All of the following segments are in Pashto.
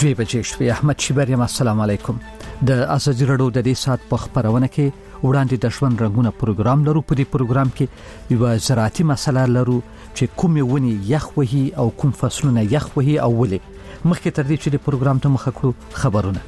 بجې شوې. احمد شیبر یم. السلام علیکم. د ازادي رادیو د دې سات په خبرونه کې وړاندې د ژوند رنگونه پروګرام لرو. په دې پروګرام کې یو زراعتي مسله لرو چې کومې ونې یخ وهي او کوم فصلونه یخ وهي او ولې. مخکې تر دې چې د پروګرام ته مخه کړو خبرونه.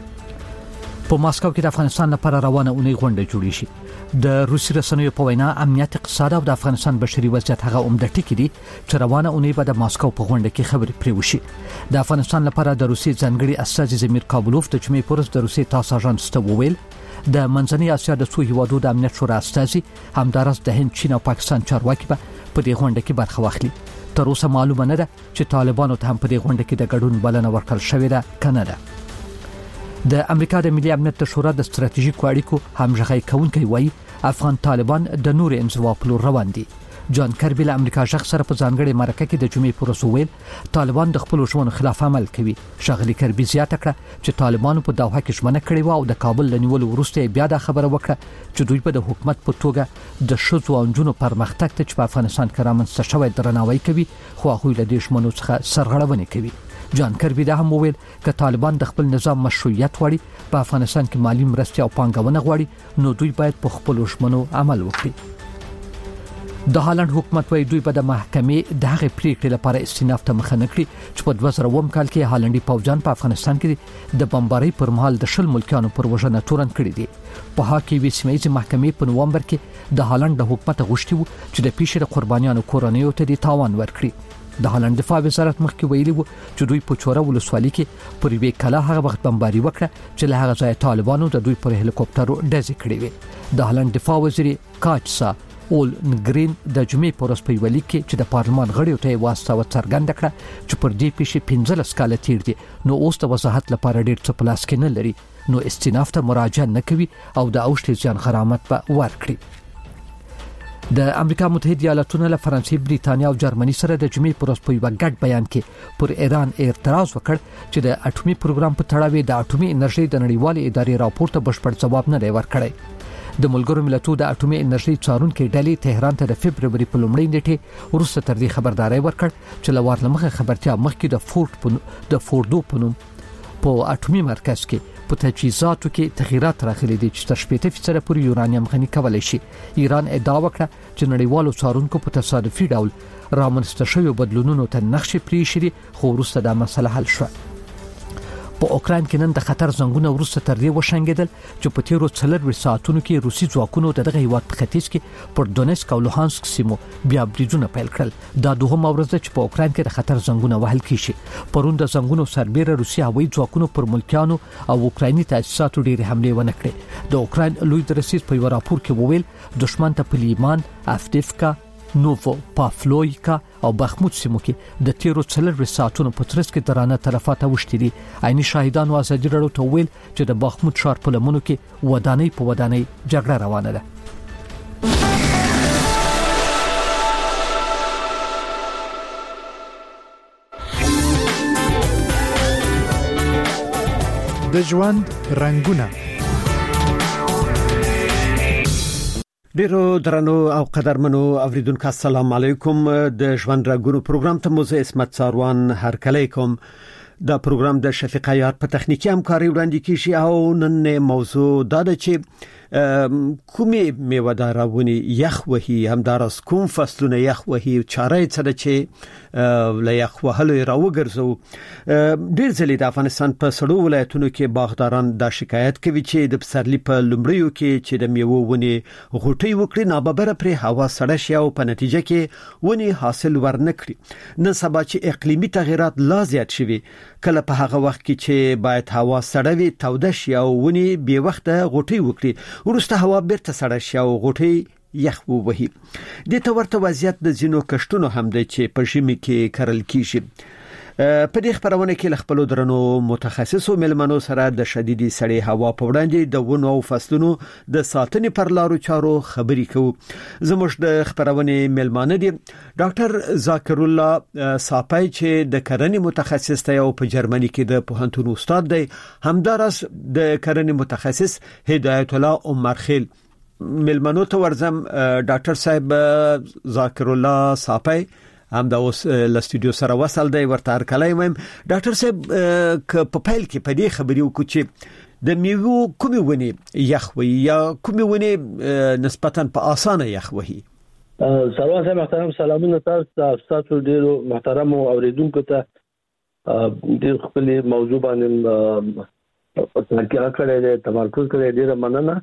په ماسکو کې د افغانستان لپاره روانه اونۍ غونډه جوړې شي. د روسي رسنیو په وینا امنیت، اقتصاد او د افغانستان بشري وضعیت هغه عمده ټکي دي چې روانه اونۍ به د ماسکو په غونډه کې خبرې پرې وشي. د افغانستان لپاره د روسي ځانګړي استازي زمیر کابلوف د جمعې پورز د روسي تاس اژانس ته وویل د منځنۍ اسیا د څو هیوادو د امنیت شورا استازي همدارس د هند، چین او پاکستان چارواکي به په دې غونډه کې برخه واخلي. تر اوسه معلومه نه ده چې طالبانو ته هم په دې غونډه کې د ګډون بلنه ورکړل شوې ده کنه ده. د امریکا د ملي امنیت شورا د ستراتیژیکو اړیکو همغږي کوونکی وایي افغان طالبان د نور انزوا په لور روان دي. جان کربی له امریکا شخص سره په ځانګړي مرکه کې د جمعې پر وسویل طالبان د خپل ژوند خلاف عمل کوي. شغلی کربی زیاته کړه چې طالبانو په دوحه کې ژمنه کړې و او د کابل لنیول وروسته بیا د خبره وکړه چې دوی په د حکومت په توګه د شذو او جنونو پرمختګ ته چې په افغانستان کې رامنځته شوی درناوی کوي، خو هغه له دې ژمنو څخه سرغړونه کوي. جان کربی دا هم وویل ک طالبان د خپل نظام مشروعیت غواړي، په افغانستان کې مالی مرستې او پانګونه غواړي، نو دوی باید په خپل ژمنو عمل وکړي. د هالند حکومت وايي دوی په د محکمې دغه پریکړې لپاره استیناف ته مخه نه کړي چې په 2000 کال کې هالندي پوځیان په افغانستان کې د بمبارۍ پر مهال د شل ملکیانو پر وژنه تورن کړي دي. په هغه کې سیمه‌یزه محکمې په نوومبر کې د هالند د حکومت غوښتي وو چې د پیښې د قربانیانو کورنیو ته د تاوان ورکړي. د هالند دفاع وزارت مخکې ویلي وو چې دوی په چوره ولسوالۍ کې پر یوې کلا هغه وخت بمباري وکړه چې له هغه ځای طالبانو د دوی پر هلیکوپټرو ډزې کړې وي. د هالند دفاع وزیر کاچسا اول نګرین د جمعې پر ورځ په ویلي کې چې د پارلمان غړیو ته واسطه څرګنده کړه چې پر دې پیښې 15 کاله تیر دي، نو اوس د وضاحت لپاره ډېر څه پلاس کې نه لري، نو استیناف ته مراجعه نه کوي او د اوښتې ځان غرامت به ورکړي. د امریکا متحده ایالاتونو له فرانسې، بریتانیا او جرمني سره د جمعې پر ورځ په یو ګډ بیان کې پر ایران اعتراض وکړ چې د اټومي پروګرام په تړاو د اټومي انرژي د نړیوالې ادارې راپور ته بشپړ ځواب نه دی ورکړی. د ملګرو ملتونو د اټومي انرژي څارونکو ډلې تهران ته د فبرवरी په لومړۍ نیټه وروسته تر دې خبرداري ورکړ چې لوړ لمخه خبرتیا مخکې د فوردو په نوم په اټومي مرکز کې په تجهیزاتو کې تغیرات راغلي دي چې تر 80% پورې یورانیم غني کولای شي. ایران ادعا وکړه چې نړیوالو څارونکو په تصادفي ډول رامنځته شوی بدلونونو ته نقشې پریښي، خو وروسته دا مسله حل شوه. په اوکراین کې نن د خطر زنګونه وروسته تر دې وشنګیدل چې په تیرو 4 ساعتونو کې روسي ځواکونو دغه هیواد په ختیځ کې پر دونیسک او لوهانسک سیمو بیا بریدونه پیل کړل. دا دوهمه ورځ ده چې په اوکراین کې د خطر زنګونه وهل کیږي. پرون د زنګونو سربېره روسي هوایي ځواکونو پر ملکیانو او اوکرایني تاسیساتو ډېرې حملې ونه کړې. د اوکراین لوی رئیس په یو راپور کې وویل دښمن ته په لیمان، افدیفکا، نوفو پافلویکا او بخموت سیمو کې د تیرو 4 ساعتونو په ترڅ کې درانه تلفات اوښتي دي. عیني شاهدانو ازادي راډیو ته ویل چې د بخموت ښار په لمنو کې ودانۍ په ودانۍ جګړه روانه ده. د ژوند رنگونه. ډیرو درنو او قدرمنو اوریدونکو السلام علیکم. د ژوند رنگونو پروګرام ته مو زه اسمت ساروان هرکلی کوم. دا پروګرام د شفیق عیار په تخنیکی همکاري وړاندې کیږي او نن موضوع دا ده چې کومې میوه‌دارونه یخ وهي، همدارس کوم فصلونه یخ وهي، چاره څه ده چې له یخ وهلو راوګرځو. ډېر ځلې د افغانستان په سړو ولایتونو کې باغداران دا شکایت کوي چې د پسرلي په لومړیو کې چې د میوو ونې غوټۍ وکړي ناببره پرې هوا سړه شي او په نتیجه کې ونې حاصل ورنکړي. نن سبا چې اقلیمي تغیرات لا زیات شوي، کله په هغه وخت کې چې باید هوا سړه وي توده شي او ونې به وخت غوټۍ وکړي، ورسته هوا بیرته سړه شي او غوټۍ یخ ووهي. د تورته وضعیت د زینو کشتونو هم د چې په ژمي کې کرل کیږي. په دې خبرونه کې له خپل درنو متخصصو ملمنو سره د شدیدي سړې هوا په وړاندې د ونو او فصلونو د ساتنې پر لارو چارو خبرې کوو. زموږ د خبرونه ملمانه دي ډاکټر ذاکر الله صاپای چې د کرنې متخصص دی او په جرمني کې د پوهنتون استاد دی، همدارس د کرنې متخصص هدایت الله عمرخیل. ملمنو ته ورزم ډاکټر صاحب ذاکر الله صاپای، هم د اوس ل استودیو سره وصل دی ورته هرکلی وایم. ډاکټر صاحب ک په پیل کې په دې خبرې وکړو چې د میوو کومې ونې یخ وي یا کومې ونې نسبتاً په اسانه یخ وي؟ سلام محترم، سلامونه تاسو ډیرو محترم اوریدونکو ته. ډیر خپل موضوع باندې تحقیق کړی دی، تمرکز کړی، ډیره مننه.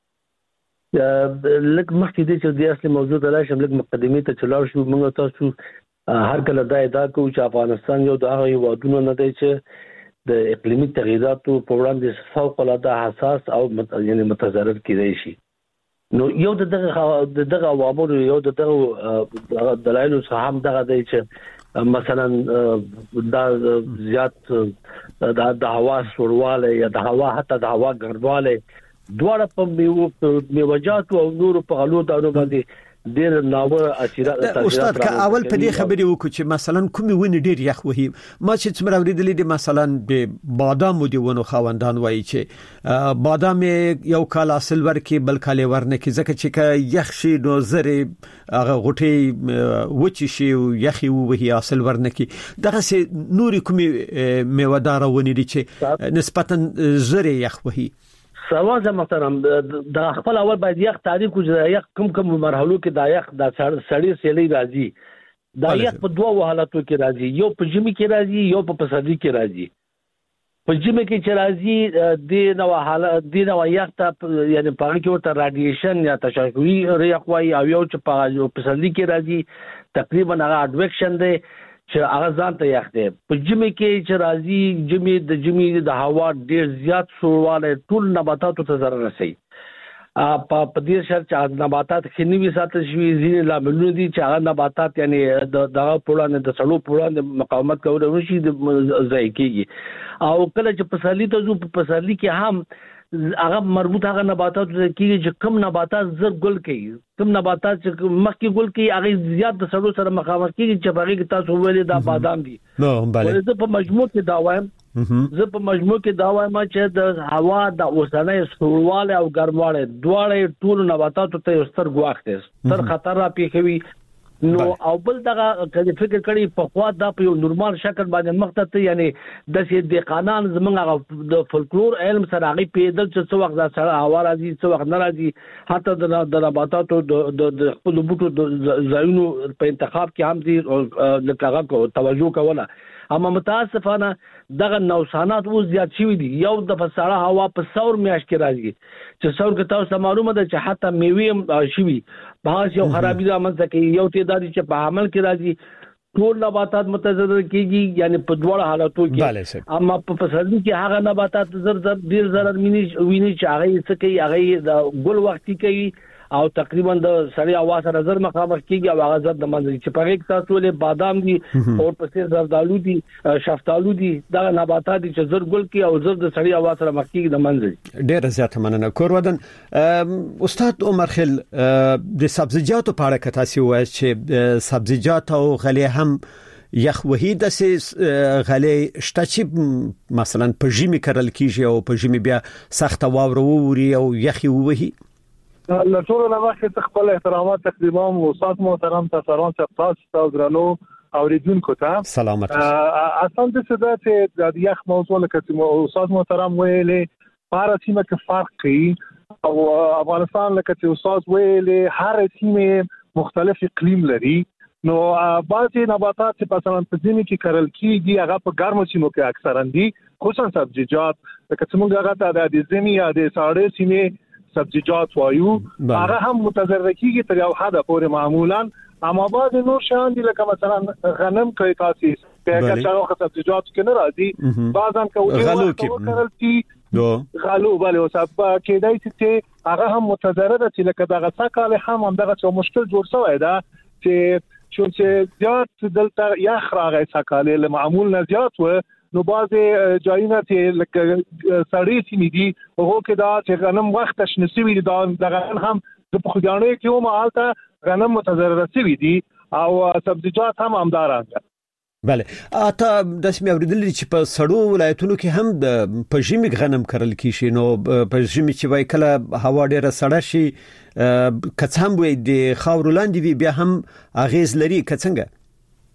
لکه مخکې دې چې د اصلي موضوع ته راشم، لکه مقدمې ته چلاو شو. موږ تاسو هر کله دا ادعا کوو چې افغانستان یو د هغه هیوادونو نه دی چې د اقلیمي تغییراتو په وړاندې فوق العاده حساس او یعنی متضرر کېدای شي. نو یو دغه عوامل یو دغه دلایل څخه هم دغه دی چې مثلا دا زیات د هوا سړواله یا د هوا حتی د هوا ګرمواله دواړه په میوجات او نور په غلو دانو باندې ډیر ناوړه اثرات. استاد که اول په دې خبرې وکړو چې مثلا کومې ونې ډیر یخ وهي، ما چې څومره اوریدلې دي مثلا د بادام دی ونو خاوندان وایي چې بادام یو کال حاصل ورکړي بل کال ورنکړي، ځکه چې یخ شي نو زره هغه غټي وچی شي او یخي وهي حاصل ورنکړي. دغه سه نوري کومې میوه‌دار ونې دي چې نسبتا زره یخ وهي؟ سواز محترم، د خپل اول باید یخ تعریف کوو. یخ کوم مرحلو کې د یخ د سړی سیلۍ راځي. د یخ په دوه حالاتو کې راځي، یو په ژمي کې راځي، یو په پسرلي کې راځي. په ژمي کې چې راځي د نو حالت د نو یخ ته یعنی په هغه کې ورته رادیشن یا تشعشعي یخ وایي، او یو چې په پسرلي کې راځي تقریبا هغه اډویکشن دی چې هغه ځان ته یخ دی. په ژمي کې چې راځي ژمي د هوا ډیر زیات سړواله ټول نباتاتو ته ضرر رسوي. په دې شرط چې نباتات خنوي ساتل شي، ځینې لاملونه دي چې هغه نباتات یعنی دغه پوړان د سړو پوړان مقاومت کولای شي د ضایع کیږي. او کله چې پسرلي ته ځو، په پسرلي کې هم هغه مربوط هغه نباتات کیږي چې کم نباتات زر ګل کوي، کم نباتات چې مخکې ګل کوي هغه زیات د سړو سره مقاومت کیږي چې هغه کې تاسو ویلې دا بادام دي. نو بله زه په مجموع کې دا وایم چې د هوا د اوسنۍ سړواله او ګرمواله دواړه ټول نباتاتو ته یو ستر ګواښ دی، ستر خطر را پیښوي. نو او بل دغه کله فکر کړي په خوا دا په یو نورمال شکل باندې مخته یعنی د سې د قانون زمونږ د فولکلور علم سره هغه پیدل چې څو وخت دا سره هوا راځي څو وخت نه راځي، حتی د نباتاتو د خپل بوټو د ځایونو په انتخاب کې هم دي لکه توجه کوله. اما متاسفانه دغه نوسانات و زیات شوي دي. یو د فساړه هوا په ثور میاشت کې راځي چې ثور کې تاسو معلومه ده چې حتی میوې شوي بهاس یو خرابې رامنځته کوي. یو تعداد چې په عمل کې راځي ټول نباتات متضرر کیږي، یعنی په دواړه حالاتو کې. اما په پسرلي کې هغه نباتات ډیر ضرر ویني چې هغه څه کوي، هغه د ګل وختي کوي او تقریبا د سړی اواز سره زر مخامخ کیږي او هغه زر د منځ چې په کې تاسو له بادام دي او پسې زردالو دي، شفتالو دي، دا نباتات دي چې زر ګل کوي او زر د سړی اواز سره مخ کیږي د منځ. ډیر زیات مننه. کورودن استاد عمر خل د سبزیجاتو په اړه کتاسي وایي چې سبزیجات او غلې هم یخ وحید سه غلې شته چې مثلا په ژمي کرل کیږي او په ژمي بیا سخت واوره ووري او یخي وهي. لټول نه واخې خپل احترامات تقریبا استاد محترم تاسو تاسو درنو اوریدونکو ته سلامت. اصلا د څه ده چې د یخ موضوع لکه استاد محترم ویلې په سیمه کې فرق کوي او افغانستان لکه چې استاد ویلې هر سیمه مختلف اقلیم لري. نو بعضي نباتات چې مثلا په ځینې کې کرل کیږي هغه په ګرمو سیمو کې اکثرا دي، خصوصا سبزیجات لکه څنګه هغه ته د ځینې یا د ساړې سیمې سبزیجات وایو هغه هم متضرر کیږي تر یو حد پورې معمولا. اما بعض نور شان دي لکه مثلا غنم کوي تاسو په هغه سبزیجات کې نه راځي، بعضن کوي غلو کې غلو بله او سبب کېدای چې هغه هم متضرر دي. لکه دغه څکاله هم دغه مشکل جوړ شوی دا چې زیات دلته یخ راغی څکاله له معمول نه زیات و. نو بعضی جایونه چې لکه سړی سیمې دي هغه کې دا چې غنم وخت شنسوي دي دا هم د پخوانیو کې هم حالت غنم متضرر شوي دي او سبزیجات هم همدارنګه. بله اته د سیمې اوریدل چې په سړو ولایتونو کې هم په ژمي غنم کرل کیږي. نو په ژمي چې وای کله هوا ډیره سړه شي کڅ هم وي د خاور لاندې بیا هم اغیز لري کڅنګه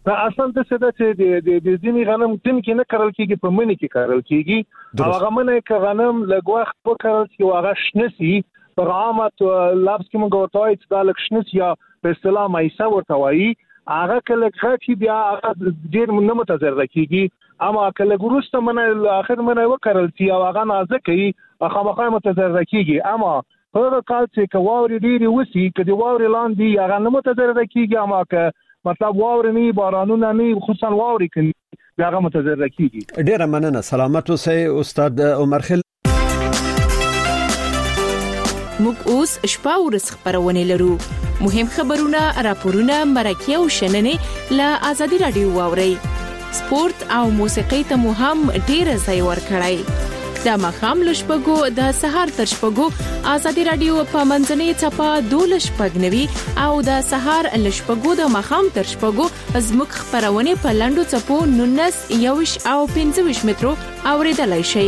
دا اصلا د څه د ځینې غنم تم کې نه کرل کیږي په منی کې کرل کیږي او هغه منی کې غنم لږ وخت په کرل کې هغه شنسي په عامت لابس کې موږ ورته وایي چې دا لږ شنس یا په اصطلاح مایسا ورته وایي هغه کله چې بیا هغه ډیر نه متضرر کیږي اما کله ګروسته منی اخر منی وکړل چې هغه نازکي خامخا متضرر کیږي اما هغه کال چې کواوري ډیری وسی کدي واوري لاندې هغه نه متضرر کیږي اما که مطلب واوري نه بارانونه نه خصوصا واوري کوي هغه متضرر کیږي. ډیره مننه سلامت اوسئ استاد عمر خل. موږ اوس شپه ورځ خبرونه لرو مهم خبرونه راپورونه مرکه او شننه له آزادي رادیو واوري سپورت او موسیقي ته مو هم ډیره ځای ورکړی. د مخام لشپګو د سهار تر شپګو آزادي رادیو په منځنۍ چپا 12:90 او د سهار لشپګو د مخام تر شپګو زموږ خبرونه په لاندو چپو 19 او 15 مترو اوریدلای شي.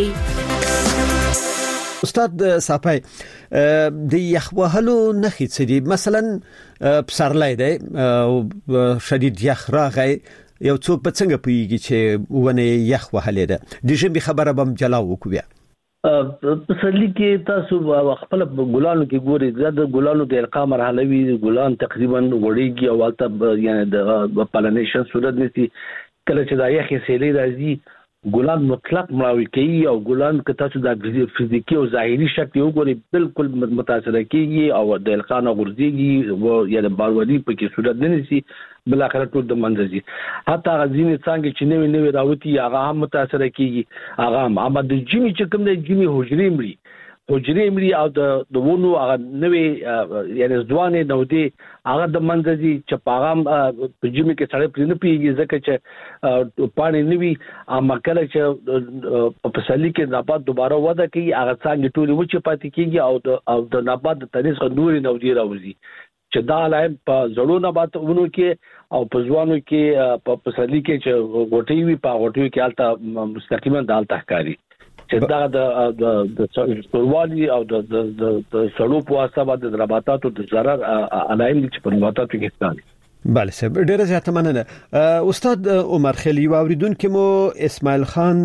استاد صافی د یخوهلو نخې څه دي مثلا پسرلای دی او شدید یخ راغی یو څوک په څنګه پیږي چې ونه یخ وهلې ده د ژمي خبره بم جلا وکوي پسرلی کې تاسو خپل ګلانو کې ګوري زیاده ګلانو د القا مرحله وی ګلان تقریبا وړيږي او البته یعنی د پالنیشن صورت نشي کله چې دا یخې سیلې راځي ګلان مطلق مراوي کوي او ګلان که تاسو د فزیکی او ظاهري شکل وګورئ بالکل متاثر کیږي او د القا نه غورځيږي او یا د باروالي په کې صورت نه نشي بل اخر ټول د منځي حتی غزينه څنګه چې نوې راوتی هغه هم متاثر کیږي هغه هم د جمی چې کوم د جمی حجرې مړي او د ونو هغه نوې یعنی ځوانې نو دي هغه د منځي چې پاغام په جمی کې سړی پرې نه پیږي ځکه چې پانی نوي اما کله چې په پسلی کې نبات دوباره وده کوي هغه څنګه ټول وچه پاتې کیږي او د نبات د تنیس غنوري نو دي راوځي چې دا لایم په زړو نباتونو کې او په ځوانو کې په پسلی کې چې غوټي وي په غوټي کې الته مستقیما د الته ښکاری چې دا د سروالي او د سړو په واسطه باندې د نباتاتو د ضرر علایم چې په نباتاتو کې ښکاري. بله سب ډیره زیاته مننه استاد عمر خلی واوریدونکو مو اسماعیل خان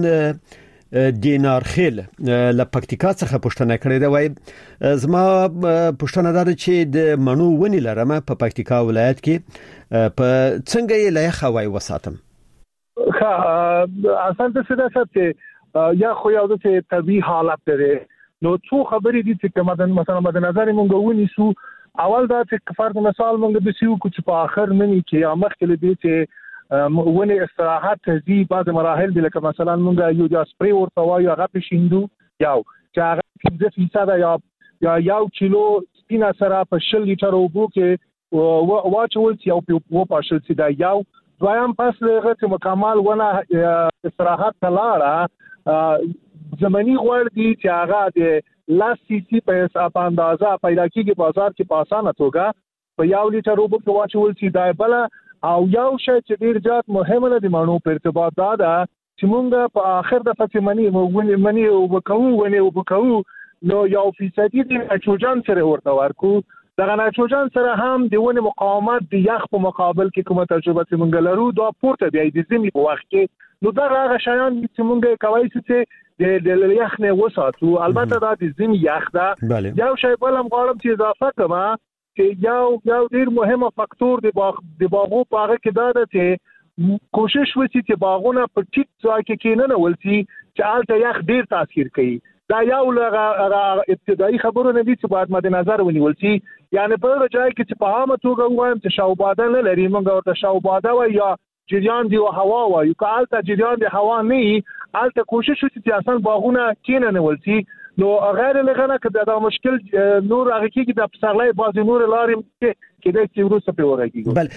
دینار خیل له پکتیکا څخه پوښتنه کړې ده وای زما پوښتنه ده چې د منو ونی لرمه په پکتیکا ولایت کې په څنګه یې له خوای وساتم. ښه اسانه څه ده یا خو یو د طبي حالت لري نو څو خبرې دي چې مثلا مد نظر مونږ ونیسو اول دا چې فرض مثال مونږ د سیو کوم په اخر منی کې یا مخکې دي چې ونه استراحت تهذیب بعض مراحل دي لکه مثلا مونږ یو د سپری ورته وایو هغه پښیندو یو چې هغه 15% یا 1 کیلو سپینا سره په 10 لیټر اوبو کې واچول چې یو په پاشل سي دا یو دویم پس لغه چې مکمل ونه استراحت تلاړه زمانی غوړ دي چې هغه د لاس سی سی په اندازه پیدا کیږي بازار کې په اسانه توګه په یو لیټر اوبو کې واچول شي دا بل او یو شی چې ډیر زیات مهمه ده د مانو په ارتباط دا چې مونږ په اخر د فتمنی منی او وکاو نو یو فیصدي د نایتروجن سره ورته ورکو دغه نایتروجن سره هم د ونه مقاومت د یخ په مقابل کې کومه تجربه چې مونږ لرو دا پورته بیا د زمي په وخت کې نو دا هغه شیان چې مونږ کوي چې د یخ نه وساتو البته دا د زمي یخ ده یو شی بل هم غواړم چې اضافه کړم چې یو ډیر مهمه فاکتور د باغو په هغه کې دا ده چې کوشش وکړي چې باغونه په ټیټ ځای کې کېنه ولسي چې الته یخ ډیر تاثیر کوي دا یو لغه ابتدایي خبرونه دي چې باید مد نظر ونیول شي یعنی په هغه ځای کې چې په عامه توګه وایم چې شاوباده نه لري موږ ورته شاوباده وایو یا جریان دی او هوا وایو که الته جریان دی هوا نه الته کوشش وکړي چې اصلا باغونه کېنه نه ولسي نو غیر لغنه که دا مشکل نور هغه کې د پسرلای بازي نور لارې کې د سیورو په ورګي بل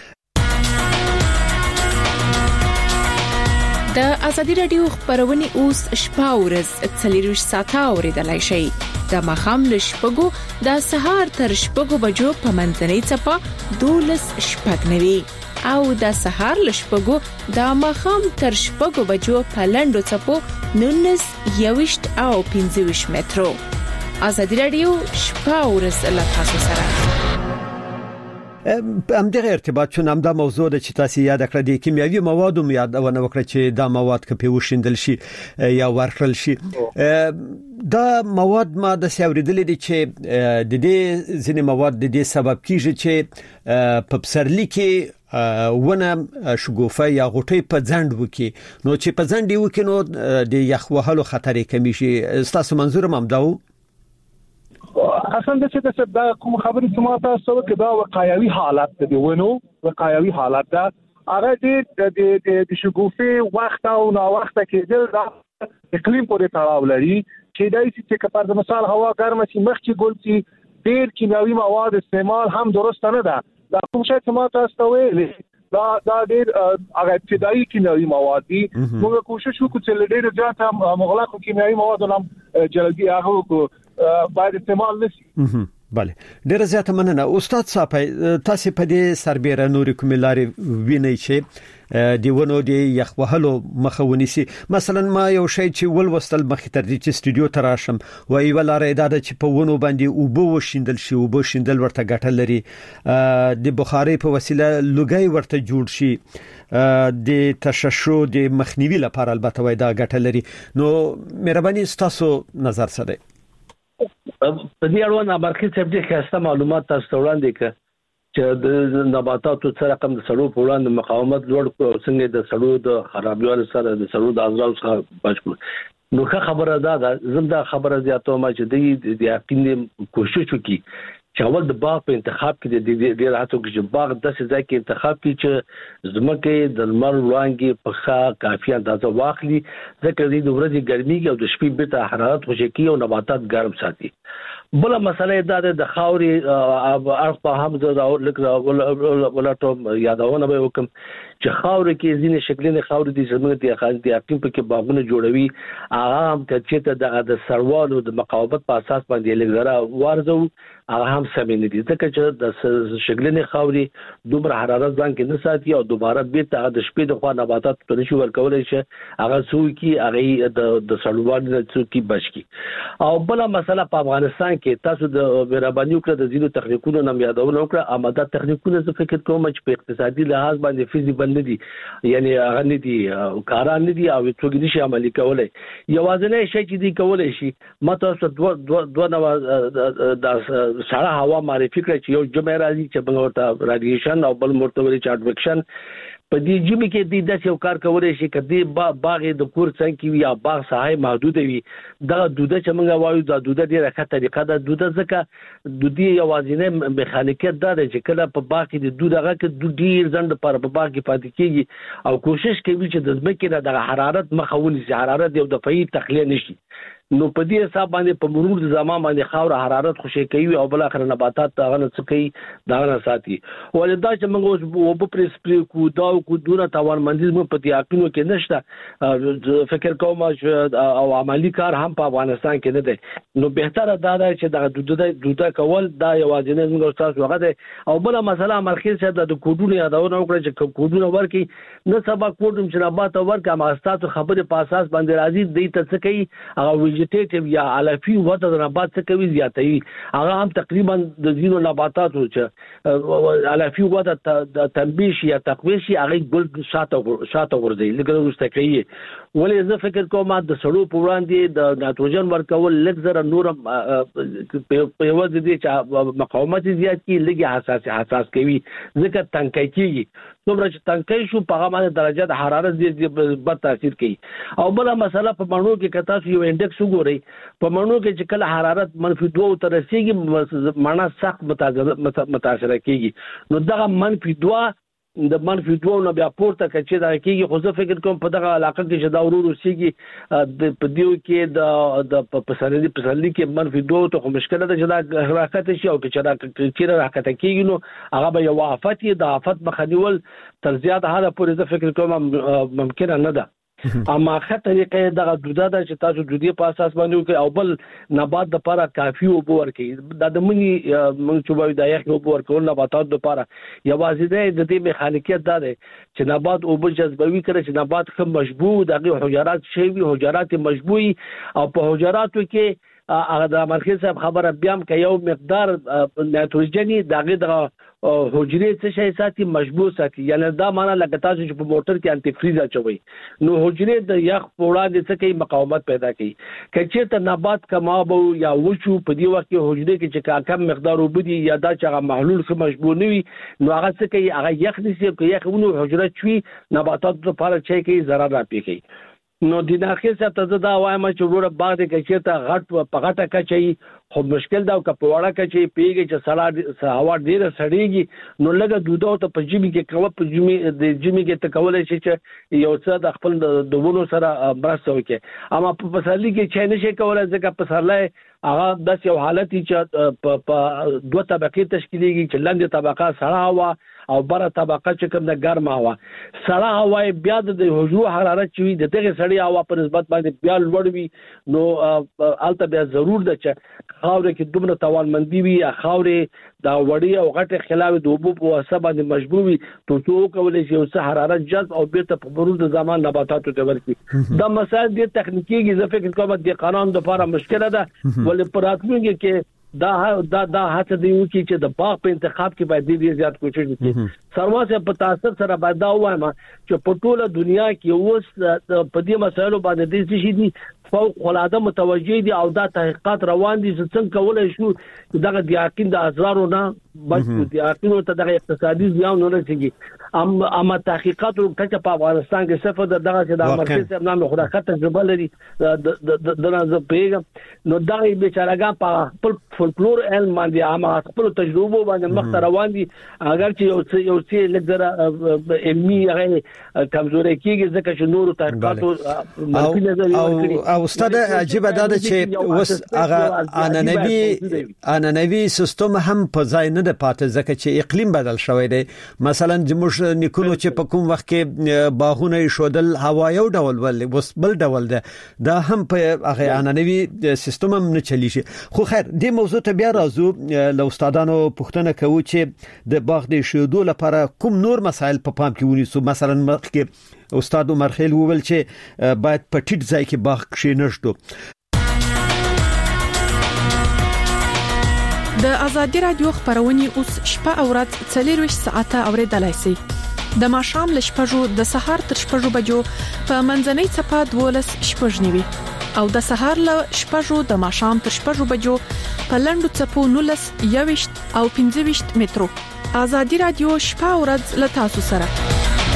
د ازادي رادیو خبرونه اوس شپه ورځ 24 ساعته اوریدلای شئ د مخام لشپګو د سهار تر شپګو بجو په منځنۍ چپا 12:90 او د سهار لشپګو د مخام تر شپګو بجو په لاندو چپو 19 او 15 مترو ازادي رادیو شپه ورځ له تاسو سره همدغه ارتباط چون همدا موضوع د چې تاسو یاد کړی د کیمیاوي موادو یادونه وکړه چې دا مواد کپی وشیندل شي یا ورکړل شي دا مواد ما د سیاوریدلې دي چې د دې ځینې مواد د دې سبب کیږي چې په پسرلی کې ونه شګوفه یا غوټي په ځند وکي نو چې په ځند وکي نو د یخ وهلو خطر کمی شي تاسو منظور هم دا اصلا چې دا کوم خبرې چې ما تاسو کې دا وقایوي حالت دی ونو وقایوي حالت دا هغه د شګوفه وخت او نا وخت کې دا اقلیم پورې تړاو لري چې دای چې په د مثال هوا ګرمه شي مخ چې ګل شي ډېر کیمیاوي مواد استعمال هم درست نه ده دا کوم شی چې ما تاسو ویلې دا ډېر هغه ابتدایي کیمیاوي مواد دي موږ کوشش وکړو چې ډېر زیات مغلق کیمیاوي مواد هم جلدی هغه باید استعمال نشي بله ډیره زیاته مننه استاد صاحب تاسو په دې سربېره نور کوملارې وینئ چې دیونو دی یخ وهلو مخاوني سي مثلا ما یو شی چې ولوستل مخ تر دې چې استودیو تراشم وای ولاره اداره چې په ونو باندې او بو وشیندل شي او بو شیندل ورته ګټل لري د بخاري په وسیله لوګي ورته جوړ شي د تششو د مخنیوي لپاره البته وای دا ګټل لري نو مهرباني تاسو نظر سره په دې اړه برخي څه دې خاصه معلومات تاسو وړاندې کړ چې د نباتاتو سره رقم د سړو په وړاندې مقاومت لوړ څنګه د سړو د خرابوالي سره د سړو د اعضاء څخه بچ کړو نو خبره ده زمدا خبره زیاته ما چې د یقین کوشش وکړي چې اول د باغ په انتخاب کې د ډیر هڅو کې چې باغ د څه ځای کې انتخاب کې چې زمکه د لمر وړانګي په ښه کافي اندازه واخلي ځکه د ورځې ګرمي او د شپې بیرته حرارت خوشکی او نباتات ګرم ساتي بل مسله دا د خاوري اړخ په هم زه ولټوم یادونه به وکم چې خاوري کې ځینې شکلونه خاوري دي زموږ د خاص اقلیم په کې باغونه جوړوي هغه هم چې د سروالو د مقاومت په اساس باندې لګره ورزو هغه هم سمې نه دي ځکه چې د شکلونه خاوري دومره حرارت ځان کې نه ساتي او دوباره بیرته د شپې د خوا نباتات ته نشي ورکولای شي هغه څوکي هغه د سړوالو څوکي بچي او بل مسله په افغانستان کې تاسو د مهرباني وکړه د زیرو تخنیکونو نام یادونه وکړه اماده تخنیکونه څه فکر کوم چې په اقتصادي لحاظ باندې فیزیبل نه دي یعنی هغه نه دي کاران نه دي او څوک نشي عملي کولای یوازینی شی چې دی کولای شي ماته دوه نو د سړه هوا معرفي کړی چې یو جمع راځي چې بنورته رادیشن او بل مرتبه چې اډوکشن په دې جمع کې د یو کار کولای شي کدي باغ د کور څنګه وي یا باغ ساحه محدود وي دا دوده چې موږ وایو دا دوده ډیره ښه طریقه ده دوده ځکه دودي یوازینی میخانیکیت دا دی چې کله په باغ کې د دوده غږ ډیر ځند پر په باغ کې پاتې کیږي او کوشش کوي چې د ځمکې د حرارت مخاوني حرارت یو دفعي تخلیه نشي نو په دې حساب باندې په مرور د زمان باندې خاور حرارت خوشی کوي او بل اخر نباتات داغه څه کوي داغه ساتي ولدا چې موږ وب پرسپری کو دا کو دونه توانمندي موږ په یقینو کې نشته فکر کوم او عملی کار هم په افغانستان کې نه دی نو بهتره دا ده چې دا دوده کول دا یوازینی موږ تاسو هغه دی او بل مسله مرخص چې د کوډونو یادونه وکړه چې کوډونو ورکی نه سبا کوډم چې نبات ورکه ما تاسو خبره په اساس باندې راځي د ته څه کوي هغه ویجیټیټیو یا علفي وته د نبات څخه کوي زیاتوي هغه هم تقریبا د زینو نباتاتو چې علفي وته د تنبیش یا تقویش هغه ګل شاته ورځي لکه وسته کوي ولې زه فکر کوم د سړو په وړاندې د نایتروجن ورکول لږ نور په یو ځای چې مقاومت زیات کی لږه حساس کوي ځکه تنکي کیږي څومره چې تنکي شو په هغه باندې درجه د حرارت زیات بد تاثیر کوي او بل مسله په مڼو کې کتا یو انډکس وګورئ په مڼو کې چې کله حرارت -2 ته رسیږي مڼه سخت متاثر کیږي نو دغه -2 د -2 نو بیا پورته کچې دا کیږي خو زه فکر کوم په دغه علاقه کې چې دا ورو سیږي د پدیو کې د پسندي کې -2 ته خو مشکله ده چې دا حرکت شي او چې حرکت کیږي نو هغه به یو آفت د آفت مخنیول تر زیات حاله پورې زه فکر کوم ممکن نه ده اما خه طریقې دغه دوده د چې تاسو دودي په اساس باندې کوي او بل نبات د لپاره کافي او بور کوي د منی موږ چې وایو د یخ او بور کول نباتات د لپاره یوازې د دې میخانیکیت دا دی چې نبات او بل جذبوي کړي چې نبات کوم مشبوع دغه حجرات شی وي حجرات مشبوعي او په حجراتو کې هغه د مرکز صاحب خبره بیا هم یو مقدار نایتروجني دغه حجرې څه شي ساتي مشبوع ساتي یعنی دا معنی لکه تاسو چې په موټر کې انټي فریز اچوي نو حجرې د یخ پوړا د څه کوي مقاومت پیدا کوي کچې ته نبات کمابو یا وچو په دی وخت کې حجرې کې چې کم مقدار وبدي یا دا چې هغه محلول څه مشبوع نوي نو هغه څه کوي هغه یخ نسی کوي یخونو حجره چوي نباتات لپاره چي کوي ضرر راپی کوي نو د داخل څخه ته دا وایم چې وروره باغ د کچې ته غټ په غټه کچي خو مشکل دا او کپواړه کچي پیږي چې سلا هوا ډیره سړیږي نو لګه دوده ته په جیمی کې کوه په جیمی د جیمی کې تکولای شي چې یو څه د خپل د ونو سره برسته وکړي اما په پسرلی کې چې نشي کولای ځکه پسرلی هغه د یو حالت چې په دوه طبقې تشکیلېږي چې لاندې طبقه سړه هوا او بره طبقه چې کوم د ګرم هوا سړه هوا بیا د حجرو حرارت چې د دغه سړی هوا په نسبت باندې بیا لوړ وي نو البته بیا ضرور ده چې خاورې کې دومره توانمندي وي یا خاورې دا وړي او غټه خلاوي د اوبو په واسطه باندې مشبوع وي ته کولای شي چې حرارت جذب او بیرته په مرور د زمان نباتاتو ته ورکړي دا مسائل د تخنیکی اضافه کې کومه د قانون د لپاره مشکله ده ولې پراتلونکي کې دا هڅه دی چې د باغ په انتخاب کې باید ډیر زیات کوشش وکړي سرماسه په تاسو سره باید دا وایم چې په ټوله دنیا کې اوس په دې مسایلو باندې د څه دي فوق العاده متوجه دي او دا تحقیقات روان دي چې څنګه کولای شو دغه د یقین د اضرارو نه بچو دي یقین ته دغه اقتصادي زیان نه رسیږي اما تحقیقات ورته په افغانستان کې صفه دغه چې د مرکز صاحب نام خو خطر جبل لري د نازو پیغام نو دا بیچارهګان په خپل فولکلور علم باندې اما خپل تجربه باندې مخ روان دي اگر چې یو څه لږه علمي هغه کمزوري کیږي ځکه چې نور تحقیقات منفي نظر ورکړي او استاد عجیب ده چې وس هغه انانوي سیستم هم په ځای نه ده پاتې ځکه چې اقلیم بدل شوی دی مثلا زموږ نیکونو چې په کوم وخت کې باغونه شودل هوا یو ډول ول وس بل ډول ده دا هم په هغه انانوي سیستم هم نه چلی شي خو خیر دې موضوع ته بیا راځو له استادانو پوښتنه کوو چې د باغ د شودو لپاره کوم نور مسایل په پام کې ونیسو مثلا مخکې استاد عمر خیل وویل چې باید په ټیټ ځای کې باغ کښینښتو د ازادي رادیو خبرونه اوس شپه او ورځ 24 ساعته اوریدلای شئ د ماښام ل شپږو د سهار تر شپږو بجو په منځنۍ صفه 12 شپږنیوي او د سهار ل شپږو د ماښام تر شپږو بجو په لندو صفو 19 21 او 15 مترو ازادي رادیو شپه او ورځ ل تاسو سره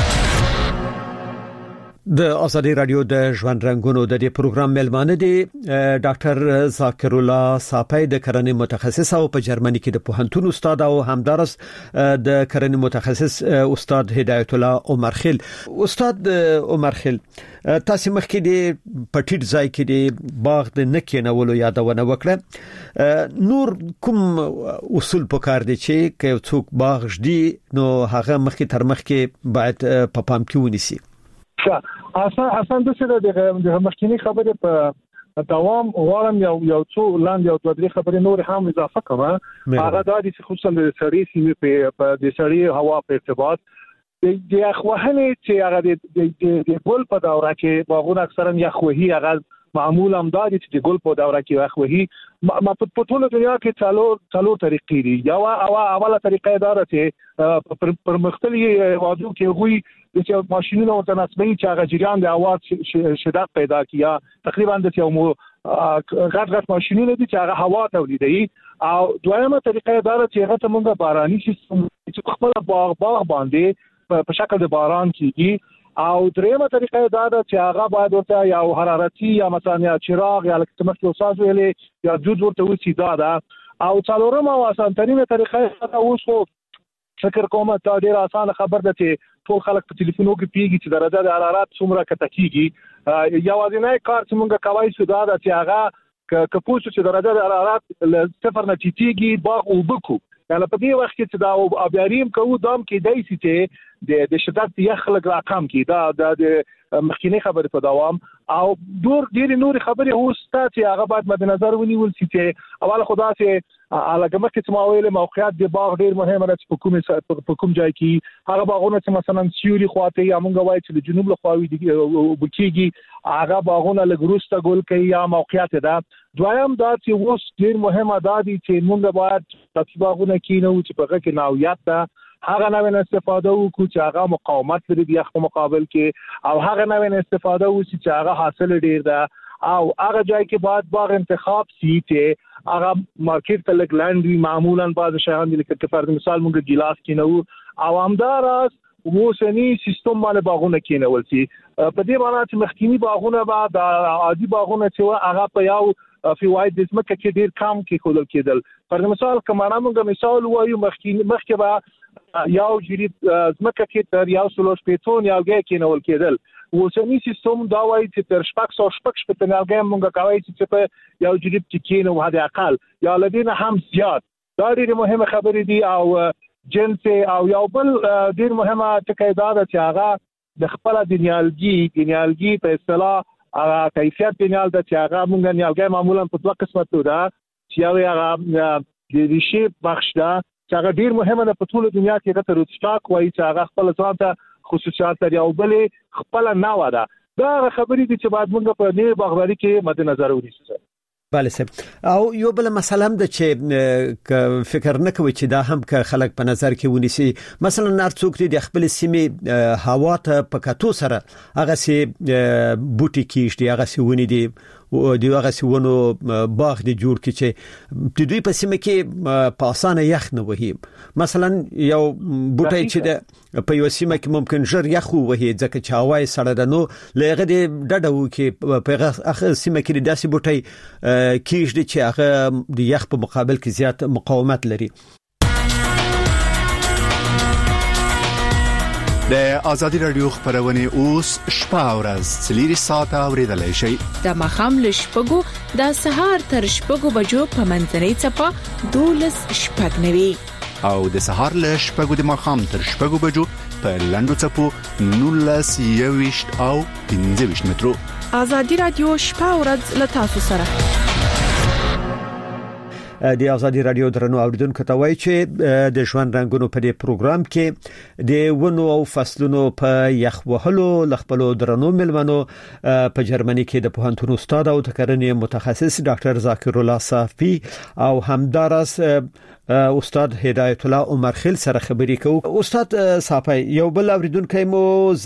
د ازادي رادیو د ژوند رنگونو د دې پروګرام ملمانه دي ډاکټر ذاکر الله صاحب د کرنې متخصص او په جرمني کې د پوهنتون استاد او همدارس د کرنې متخصص استاد هدایت الله عمر خیل استاد عمر خیل تاسو مخکې د پټیټ ځای کې د باغ د نکینولو یادونه وکړه نور کوم اصول پکار دي چې څوک باغ جدي نو هغه مخکې تر مخکې باید په پام کې ونیسي اسان د څه د مخکینی خبره په دوام غواړم یو څو لاندې او دوه خبرې نور هم اضافه کوم هغه د دې خصوصا د سړی سیمه په د سړی هوا په ارتباط د اخوهنه چې هغه د ګل په دوره کې باغونه اکثرا یخوهي هغه معمول امداد چې د ګل په دوره کې یخوهي ما په ټوله دنیا کې څلور طریقې دي یو اوله طریقه دا ده چې پر مختلفي وادو کې غوي چې ماشينونه او تناسبي چې هغه جریان د اواز شدت پیدا کیا تقریبا د یو غټ ماشينونه دي چې هغه هوا تولیدوي او دویمه طریقه دا ده چې هغه ته موږ باراني سیستم چې خپل باغ باندې په شکل د باران کیږي او دریمه طریقه دا ده چې هغه باید ورته یو حرارتي یا مثلا یا چراغ یا لکه تمثيل ساز ویلې یا جود ورته وسی دا او څلورمه او اسانه طریقه دا اوس فکر کوم ته ډیر اسانه خبر ده چې ټول خلک په ټلیفونو کې پیږي چې درجه د حرارت څومره کته کیږي یوازینی کار چې موږ کوي سو دا ده چې هغه کپوسو چې درجه د حرارت ل 0 نه ټیټیږي باغ وبکو یعنی په دې وخت کې چې دا ابياریم کوو دام کې دای سي چې د شدت یخ لګ راکم کی دا د مخکینی خبره په دوام او ډیر نور خبره هو ستاسو هغه باید مد نظر ونیول چې اوله خدا چې علاقه کې تمویل موقعیت د باغ ډیر مهمه ده په کوم ځای کې هغه باغونه چې مثلا سیوري خواته یا مونږ وایي چې د جنوب له خواوي بکیږي هغه باغونه لګروسته ګول کوي یا موقعیت ده دویم دا چې اوس ډیر مهمه ده چې مونږ باید تاسو باغونه کینو چې په کې نوعیت ده هغه نوې استفاده وکړو چې هغه مقاومت لري د یخ په مقابل کې او هغه نوې استفاده وکړو چې هغه حاصل ډیر ده او هغه ځای کې بعد باغ انتخاب سي چې هغه مارکیټ ته لګ لاندې معمولا بعض شیان لکه فرض مثال موږ ګلاس کینو او همداراز ووسنی سیستم باندې باغونه کینول سي په دې معنی چې مخکینی باغونه بعد عادي باغونه چې هغه په یو فواید د زمکه کې ډیر کم کې کولل کېدل پر مثال کمانه موږ مثال وایو مخکې به یو جریب زمکه کې تر یو سلوش پیټون یو کې کینول کېدل وسنی سیستم دا وایي چې تر شپږ په نالګم موږ کوي چې په یو جریب کې کینو هدا اقل یا لدينا هم زیات دا ډیره مهمه خبره دي او جنس او یو بل ډیر مهمه ټکی دا چې هغه د خپل دنیالګي په اصطلاح کیفیت دنیال د چې هغه موږ نیالګي معمولا په دوه قسمه ده چې هغه د ریشي بخش ده چې هغه ډیر مهمه ده په ټول دنیا کې د روټسټاک وایي چې هغه خپل ځان ته خصوصیات لري او بلې خپل نوع ده دا خبرې دي چې باید موږ په نه باغبري کې مد نظر ونیسو بله صاحب او یو بل مسله هم ده چې فکر نه کوي چې دا هم که خلک په نظر کې ونیسي مثلا نارڅوک د خپل سیمې هوا ته په کتو سره هغه سي بوټي کیږي هغه سي ونی دي او هغه سي ونو باغ دي جوړ کی چې د دوی په سیمه کې په اسانه یخ نه وهي مثلا یو بوټي چې په یو سیمه کې ممکن ژر یخ وهي ځکه چې هوا یې سړه ده نو لغه دې ډډو کې په هغه سیمه کې داسې بوټي کیږي چې هغه د یخ په مقابل کې زیات مقاومت لري د آزادی رادیو خبرونه اوس شپه او ورځ 3 ساعته اوریدلای شئ د مخام له شپږو د سهار تر شپږو بجو په منځنۍ چپه 12 شپږ نوي او د سهار له شپږو د مخام تر شپږو بجو په لاندو چپو 19 او 15 مترو آزادی رادیو شپه او ورځ له تاسو سره د آزادی رادیو درنو اوریدونکو ته وایي چې د ژوند رنگونو په دې پروګرام کې د ونو او فصلونو په یخ وهلو لخپلو درنو ملمنو په جرمني کې د پوهنتون استاد او تکرنې متخصص ډاکټر ذاکر الله صافي او همدارس استاد هدایت الله عمر خیل سره خبرې کوو استاد صافي یو بل اوریدونکو مو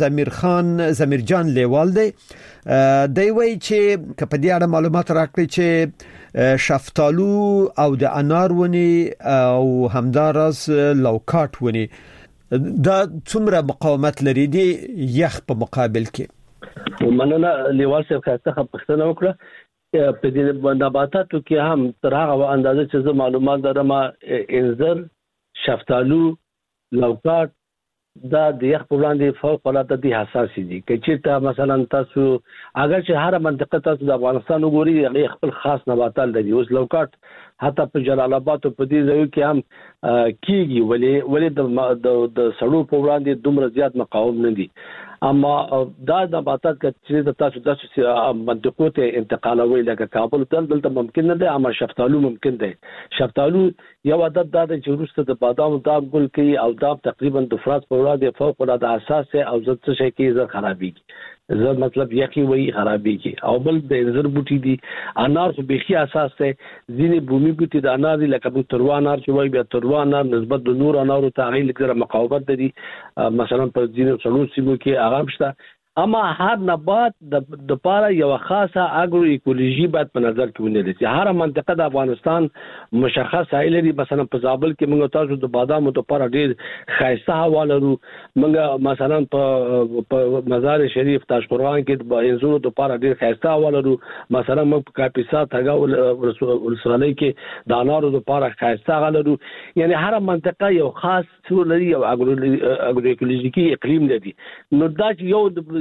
زمیر جان لیوال دی وایي چې په دې اړه معلومات راکړي چې شفتالو او د انار ونی او همدارس لوکاټ ونی دا څومره مقاومت لري دی یخ په مقابل کې مننه لیوال صاحب څخه پښتنه وکړه په دې نباتاتو کې هم تر هغه اندازه چې معلومات درم انځر شفتالو لوکاټ دا د یخ په وړاندې فوق العاده حساس دي چې مثلا تاسو اگر چې هر منطقه تاسو د افغانستان وګورئ هغه خپل خاص نباتات لري اوس لوکاټ حتی په جلال آباد په دې ځای کې هم کیږي ولې د سړو په وړاندې دومره زیات مقاوم نه دي اما دا د نباتات چې تاسو د منطقو ته انتقالوي لکه کابل دلته ممکن نه ده اما شفتالو ممکن ده شفتالو یو عادت دا چې وروسته د بادام دا ګل کوي او دا تقریبا د فرات په وړاندې فوق العاده حساس او څه شي کې زر خرابيږي زر مطلب یخي وي خرابيږي او بل د انځر بوټي دي انار خو بيخي اساس ته ځینې بومي بوټي د انار لکه تروا انار چې وایي بیا تروا انار نسبت د نور انارو ته غیر لږه مقاومت لري مثلا په ځینې څلور سیمو کې آرام شته اما هر نبات د پاره یو خاصه اګرو ایکولوژي باید په نظر کې ونیول شي هر منطقه د افغانستان مشخص حایل لري مثلا په زابل کې موږ تاسو د بادامو د پاره ډیر خاصه هوا لرو موږ مثلا په مزار شریف تاشقرغان کې د انزورو د پاره ډیر خاصه هوا لرو مثلا موږ په کاپیسا تاګه ولسوالۍ کې د انارو د پاره خاصه هوا لرو یعنی هر منطقه یو خاص څور لري او اګرو ایکولوژیکي اقلیم لري نو دا یو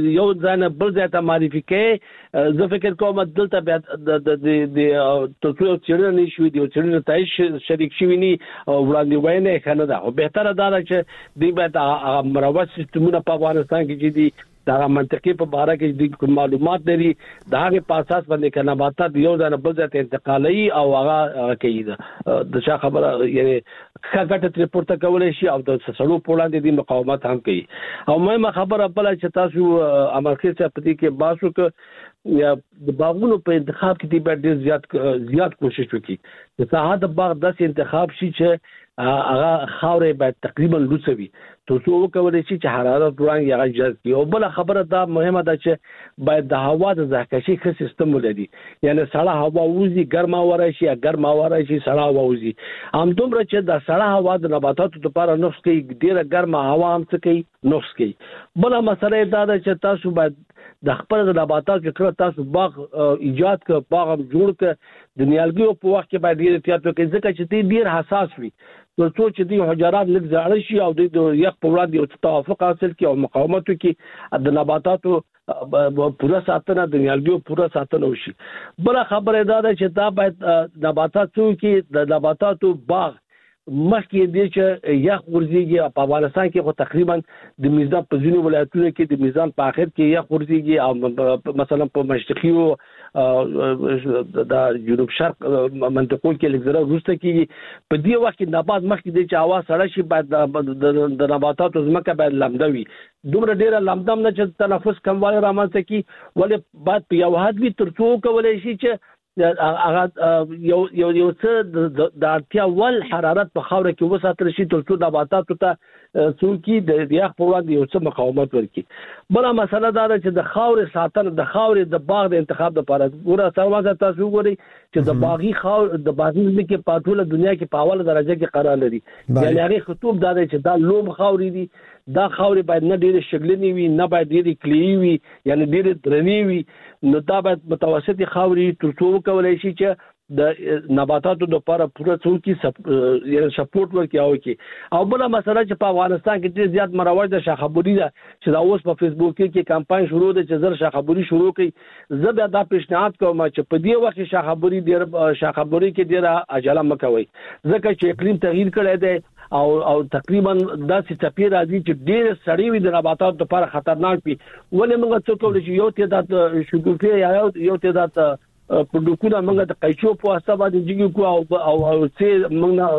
یو ځان بل ځای ته معرفي کوي زه فکر کوم دلته بیا د تاسو چیرې نه شوې دی چې ته شریک شوی ني وړاندې وینه کنه دا او به تر دا چې دی به مروج سیستمونه په افغانستان کې چې دی دا منطقي په باره کې د معلومات لري دا هغه په اساس باندې کنه نباتات یو ځای بل ځای ته انتقالي او هغه کوي د څه خبره یعنی ښه ریپورت کولای شي او د سړو په وړاندې د مقاومت هم کوي او مهمه خبره بل چې تاسو امریکا څخه پدې کې باسو ک یا د باغونو په انتخاب کې دی ډېر زیات کوشش وکړي چې ساحه د باغ داسې انتخاب شي چې هغه خاورې باید تقریبا لوڅوي تاسو وکولای شي چې حرارت وړاندې هغه جذب او بل خبره دا مهمه ده چې باید د هوا د زهکشي ښه سیستم ولري یعنی سړه هوا وځي ګرمه وره شي یا ګرمه وره شي سړه هوا وځي هم دومره چې د سړه هوا د نباتاتو لپاره نقص کوي ډیره ګرمه هوا هم څه کوي نقص کوي بل مسله دا ده چې تاسو باید د خپل نباتات کې تاسو باغ ایجاد ک باغ جوړ ک د نیالګیو په وخت کې باید ډیر احتیاط وکړئ ځکه چې دی ډیر حساس وي ترڅو چې دی حجرات لږ زاړه شي او د یخ په وړاندې یو توافق حاصل کړي او مقاومت وکړي د نباتاتو پوره ساتنه د نیالګیو پوره ساتنه وشي بل خبره دا ده چې دا باید نباتات کې د نباتاتو باغ مخکې دی چې یخ ورزيږي په افغانستان کې خو تقریبا د میزان په ځینو ولایتونو کې د میزان په اخر کې یخ ورزيږي او مثلا په مشرقي او د جنوب شرق منطقو کې لږ وروسته کې په دې وخت کې نبات مخکې دی چې هوا سړه شي باید د نباتاتو ځمکه باید لمده وي دومره ډیره لمدم نه چې تنفس کموالی رامنځته کی ولې باید په یو حد وي ترڅو کولای شي چې هغه یو څه د اړتیا ول حرارت په خاور کې وساتل شي ترڅو نباتاتو ته څوکي د یخ په وړاندې یو څه مقاومت ورکړي بل مسله دا ده چې د خاور ساتنه د خاور د باغ د انتخاب لپاره ګوره سره تاسو ګورئ چې د باغی خاور د باغی کې په ټوله دنیا کې په اوله درجه کې قرار لري یعنی هغه خطوب دا ده چې دا لوب خاوري دي دا خاوري باید نه ډېر شګلنی وي نه باید ډېر کلی وي یعنی ډېر درنی وي نو دا باید متوسطي خاوري ترڅو کولای شي چې د نباتاتو لپاره پوره څوکي یعنی سپورټ ورکړي او بل مسله چې په افغانستان کې ډېر زیات مروج د شاخبوري ده چې دا اوس په فیسبوک کې کمپاین شروع ده چې زر شاخبوري شروع کړي زه دا پیشنهاد کوم چې په دې وخت کې شاخبوري کې ډېر عجله مکوي ځکه چې اقلیم تغییر کړی دی او تقریبا داسې چپی راځي چې ډېر سړی وي د نباتاتو لپاره خطرناک وي ولې موږ څه کولی شو یو تعداد شګوفه یا یو تعداد پروډکټونه موږ د قیچو په واسطه باندې جګو کو او چې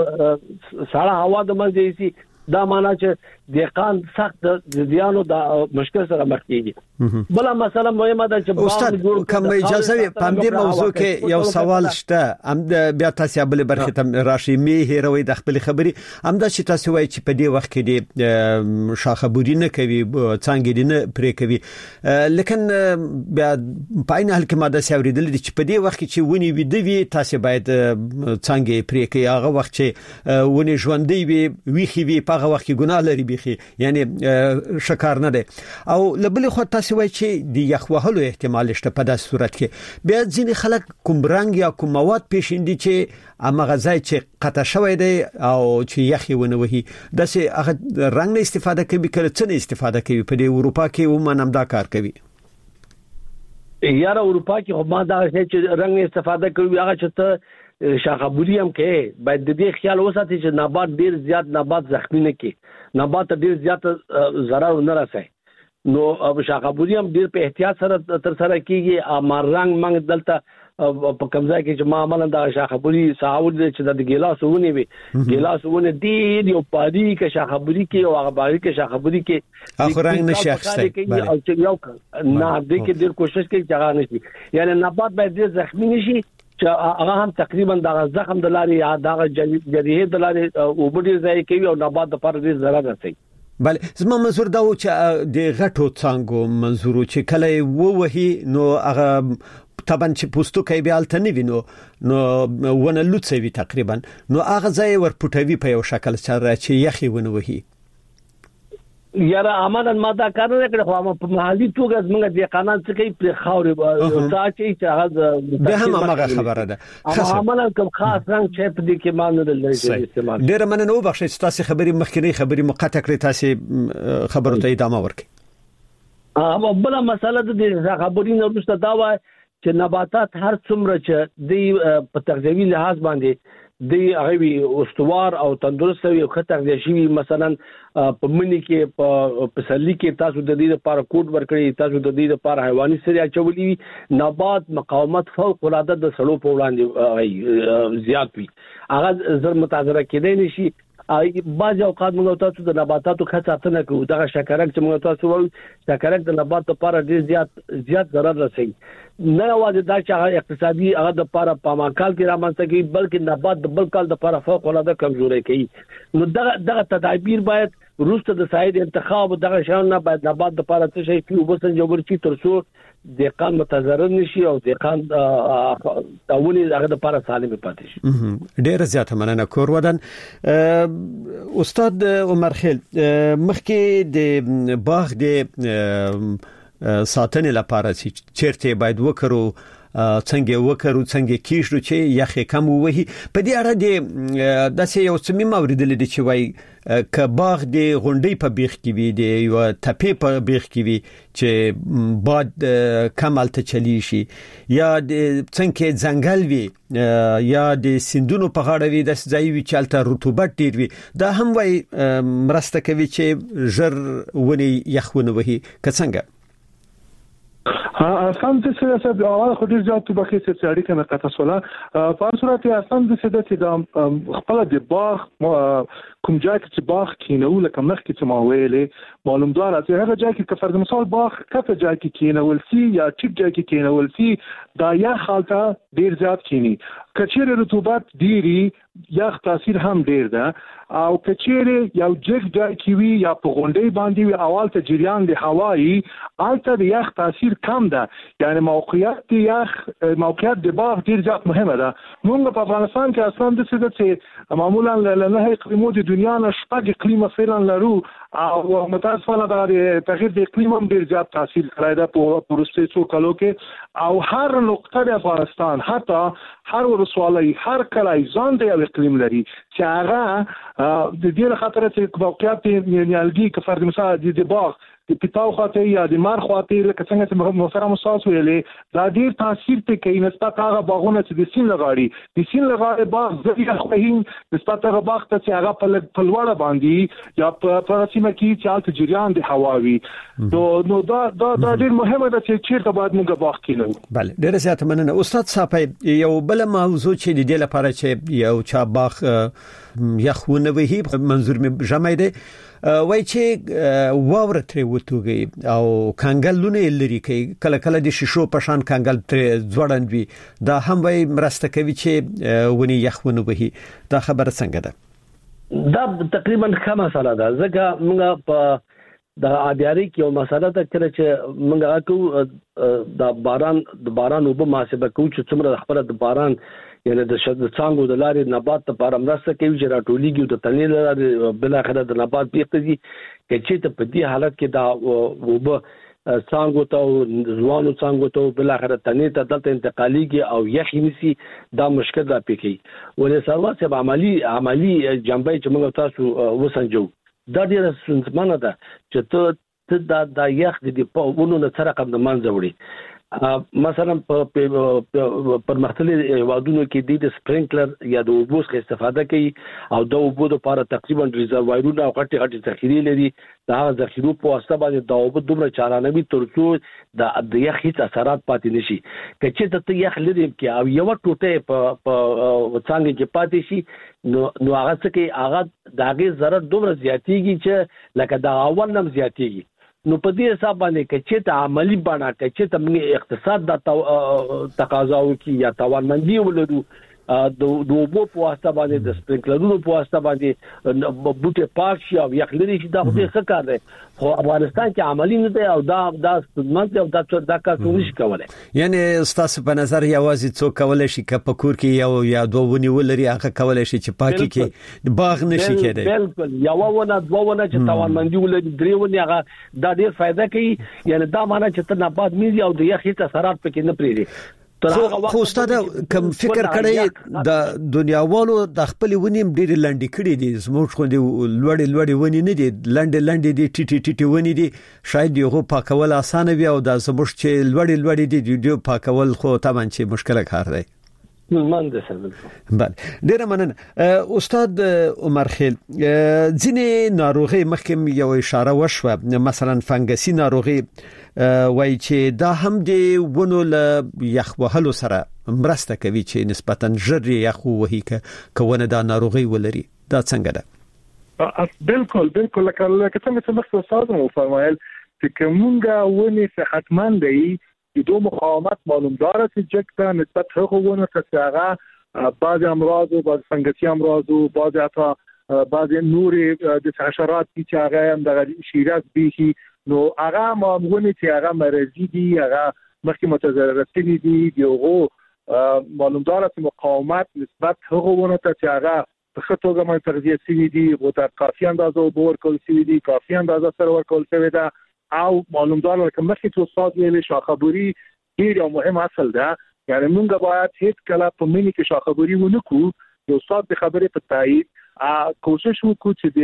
موږ سړه هوا د منځ شي دا معنا چې دهقان سخت د زیانو د مشکل سره مخ کیږي بل مسله مهمه ده چې استاد کوم اجازه په دې موضوع کې یو سوال شته ام بیا تاسو بل برخه ته راشي می هیروي د خپل خبري ام دا چې تاسو وایي چې په دې وخت کې د شاخبوري نه کوي څنګه نه پرې کوي لیکن بیا پاین حل کې ماده ساوریدل چې په دې وخت کې چې ونی وي د وی تاسو باید څنګه پرې کوي هغه وخت چې ونی ژوندۍ وي وی وي هغه وخت کې ګناه لري بيخي یعنی شکار نه ده او لبل خو تاسو وایي چې د یخ وهلو احتمال شته په داسې صورت کې بیا ځینې خلک کوم رنگ یا کوم مواد پیښیندي چې اما غذای چې قطع شوی دی او چې یخي ونه وهي داسې هغه رنگ نه استفاده کوي کله څه نه استفاده کوي په اروپا کې ومنم دا کار کوي یاره اروپا کې هم دا چې رنگ استفاده کوي هغه چې شاخبوري هم کې باید د دې خیال وساتي چې نبات ډیر زیات نبات زخمی نه کې نبات ډیر زیات ضرر نه رسي نو شاخبوري هم ډیر په احتیاط سره تر سره کیږي امر رنگ منګ دلته په کمزای کې چې معاملې د شاخبوري ساحول چې د ګیلاس ونی وي ګیلاس ونی ډیر یو پادي کې شاخبوري کې او هغه باغی کې شاخبوري کې اخر رنگ نشي اخسته او چې یو نه د کې ډیر کوشش کوي چې هغه نشي یعنی نبات باید ډیر زخمی نشي چې هغه هم تقریبا د زخم د لاري یا د جریحه د لاري وبډي ځای کوي او نبات د پر ډیر ضرر رسي بله زما منظور دا و چې د غټو څنګه منظور چې کله ووهي نو هغه طبعا چې پوستو کوي بیا الته نه وینو نو ونه لوڅوي تقریبا نو هغه ځای ورپټوي په یو شکل سره چې یخي ونه وهي یاره عملاً ما دا کار نه کړی خو په محلي توګه زموږ د قانون څخه کوي پر خاورې ساتي چې هغه به هم هغه خبره ده عملاً کوم خاص رنګ چې په دې کې مان نه لري استعمال ډیر مننه وبخښئ تاسو خبرې مخکې خبرې مقاطع کړې تاسو خبرو ته ادامه ورکړئ بل مسله د خبرینو وروسته دا وای چې نباتات هر څومره چې د په تغذیوي لحاظ باندې د هغوی استوار او تندرست وي او خطر شي مثلا په منی کې په پسلی کې تاسو د دې لپاره کوډ ورکړي تاسو د دې لپاره حیواني سریا چولې نبات مقاومت فوق العاده د سړو په وړاندې زیات وي هغه زر متاثر کېدای نشي بعض اوقات موږ تاسو د نباتاتو خاصاتنه کوو دا شکرک چې موږ تاسو وایو شکرک د نبات لپاره ډیر زیات ضرر رسوي نه واځي دا چې اقتصادي هغه د لپاره پاماکال کې رامنځته کوي بلکې نبات د بل کال د لپاره فوق العاده کمزوري کوي نو دغه تدابیر باید روسته د ساید انتخاب دغه شان نه باید نبات د لپاره څه شي په وسن جوړ شي ترڅو د قان متضرر نشي او د قان تاولي هغه د لپاره سالم پاتې شي ډیر زیات مننه کور ودان استاد عمر خیل مخکې د باغ د ساتنې لپاره چې چیرته باید وکړو څنګه وکړو څنګه کیشو چې یخې کم وهي په دې اړه د داسې یو څه مې اوریدل دي چې وای کباغ د غونډې په بیخ کې وي د یو تپې په بیخ کې وي چې باد کمال ته چلی شي یا د څنګه ځنګل وي یا د سیندونو په غاړه وي د ځای وي چې الته رطوبت ډیر وي دا هم وای مرسته کوي چې ژر ونی یخونه وهي که څنګه اسان د سیاست د اول خو ډیر ځات په کې چې اړیکه نه قطع سوله په صورت اسان د سیاست د خپل د باغ کوم ځای چې باغ کینو لکه مخکې چې ما ویلې معلوم دار چې هغه ځای کې فرض مثال باغ کته ځای کې کینول سي یا ټیک ځای کې کینول سي دا یا حالته ډیر ځات کینی کچېره رطوبت ډیری یخ تاثیر هم ډیر ده او کچېره یو جګ ځای کې وي یا په غونډې باندې وي اول ته جریان د هوایی الته د یخ تاثیر کم ده یعنی موقعیت د باغ ډیر ځات مهمه ده موږ په افغانستان کې اصلا د څه چې معمولا له اقلیمو د دنیا نه شپږ اقلیم فعلا لرو او متاسفانه د تغییر د اقلیم هم ډیر زیات تاثیر کړی ده په وروستي څو کالو کې او هر نقطه د افغانستان حتی هر ولسوالۍ هر کلی ځان د یو اقلیم لري چې هغه د دې خاطر چې موقعیت نیالګي که فرض مثال د باغ د پیتاو خاطر یا د مار خاطر لکه څنګه چې محترم استاد ویلې دا ډیر تاثیر ته کوي نسبت هغه باغونه چې د سین لغاړي باغ ځکه خو نسبت هغه باغ ته چې هغه په لوړه باندې یا په سیمه کې چې الته جریان د هواوي نو دا ډیر مهمه ده چې چیرته باید موږ باغ کینو بله ډیر زیات مننه استاد صاحب یو بل موضوع چې د دې لپاره چې یو چا باغ یخونه وهي منظور می جمع دی وای چې واور ترې وتوږي او کانګلونه لري کوي کله کله د شیشو په شان کانګل ترې ځوړند وي دا هم وای مرسته کوي چې ونی یخونه وهي دا خبره څنګه ده دا تقریبا کومه مسله ده ځکه موږ په د اډیاري کې یو مسله ده چې موږ کو د باران وب محاسبه کوو چې څومره خبره د باران یعنی د څنګه د لارې نبات لپاره مرسته کوي چې راټولېږي د تنې لارې بل اخره د نبات پیښتي چې ته په دې حالت کې دا وب څنګه ته ځوانو څنګه ته بل اخره تنې ته دلته انتقاليږي او یخي نسی دا مشکل را پیږي ولې سروه سب عملی جنبه چې موږ تاسو وسنجو دا ډیره سنځمنه ده چې ته دا یخ د په ونو نه سره قم د منځ وړي مثلا پر مختلف وادونو کې د سپرینکلر یا د اوبو څخه استفاده کوي او د اوبو لپاره تقریبا ریزروایرونه او غټي ذخیره لري دا ذخیره په واسطه باندې د اوبو دومره چارانوي ترڅو د یخ هیڅ اثرات پاتې نشي کچې ته یخ لري کې او یو ټوټه په څنګه کې پاتې شي نو هغه څه کې هغه داغه ضرر دومره زیاتېږي چې لکه دا اول نم زیاتېږي نو په دې حساب باندې چې ته عملی بڼه چې ته موږ اقتصاد د تقاضا وکي یا توانمندي ولرو د اوبو په واسطه باندې د سپرینکلرونو په واسطه باندې بوټي پاک شي او یخلري شي دا خو څه کار دی خو افغانستان کې عملی نه دی او دا ستونزمن او دا کار څه نشي کولای یعنی تاسو په نظر یوازې څوک کولای شي چې په کور کې یو یا دوه ونی ولري هغه کولای شي چې پاکي کې باغ نشي کېدای بالکل یو ونه دوه ونه چې توانمندي ولري درې ونه هغه دا ډیر فائدہ کوي یعنی دا معنی چې ته نبات میږي او د یخ هیڅ اثرات پکې نه پریږي خو استاد کوم فکر کړی د دنیاوالو د خپل ونیم ډېر لنډی کړي دي زموږ خو دې لوړې ونی نه دي لنډې دي ټیټي ونی دي شاید یو پاکول اسانه وي او د زموږ چې لوړې دي د پاکول خو طبعا چې مشکل کار دی مننه سره بله ډیر مننه استاد عمر خیل ځینې ناروغي مخکې یو اشاره وشوه مثلا فنګسي ناروغي وای چې دا هم دی ونو له یخ وهلو سره مرسته کوي چې نسبتا ژر یخ وهي کونه دا ناروغي ولري دا څنګه ده بالکل لکه څنګه چې مخکې استاد مو فرمایل چې کومه ونی صحتمند دی دو مقاومت معلومدار است جکتا نسبت حقوقونه که بعض امراض و بعض فنگسی امراض و بعض نور د حشرات چې هغه هم د شیرات بیخي نو هغه معمونه چې هغه مرضی دي هغه مخکې متضرر رسیدي دي دغه معلومدار است مقاومت نسبت حقوقونه چې هغه په خطوګه مې تغذیه سوي دي او د کافي اندازه ور کول سوي دي کافي اندازه سره ور کول سوي ده او معلومدار لکه مخکې تو استاد ویلي شاخبوري ډیر یو مهم اصل ده یعنی موږ باید هیڅ کله په منی کې شاخبوري ونکو د استاد د خبرې په تایید کوشش وکړو چې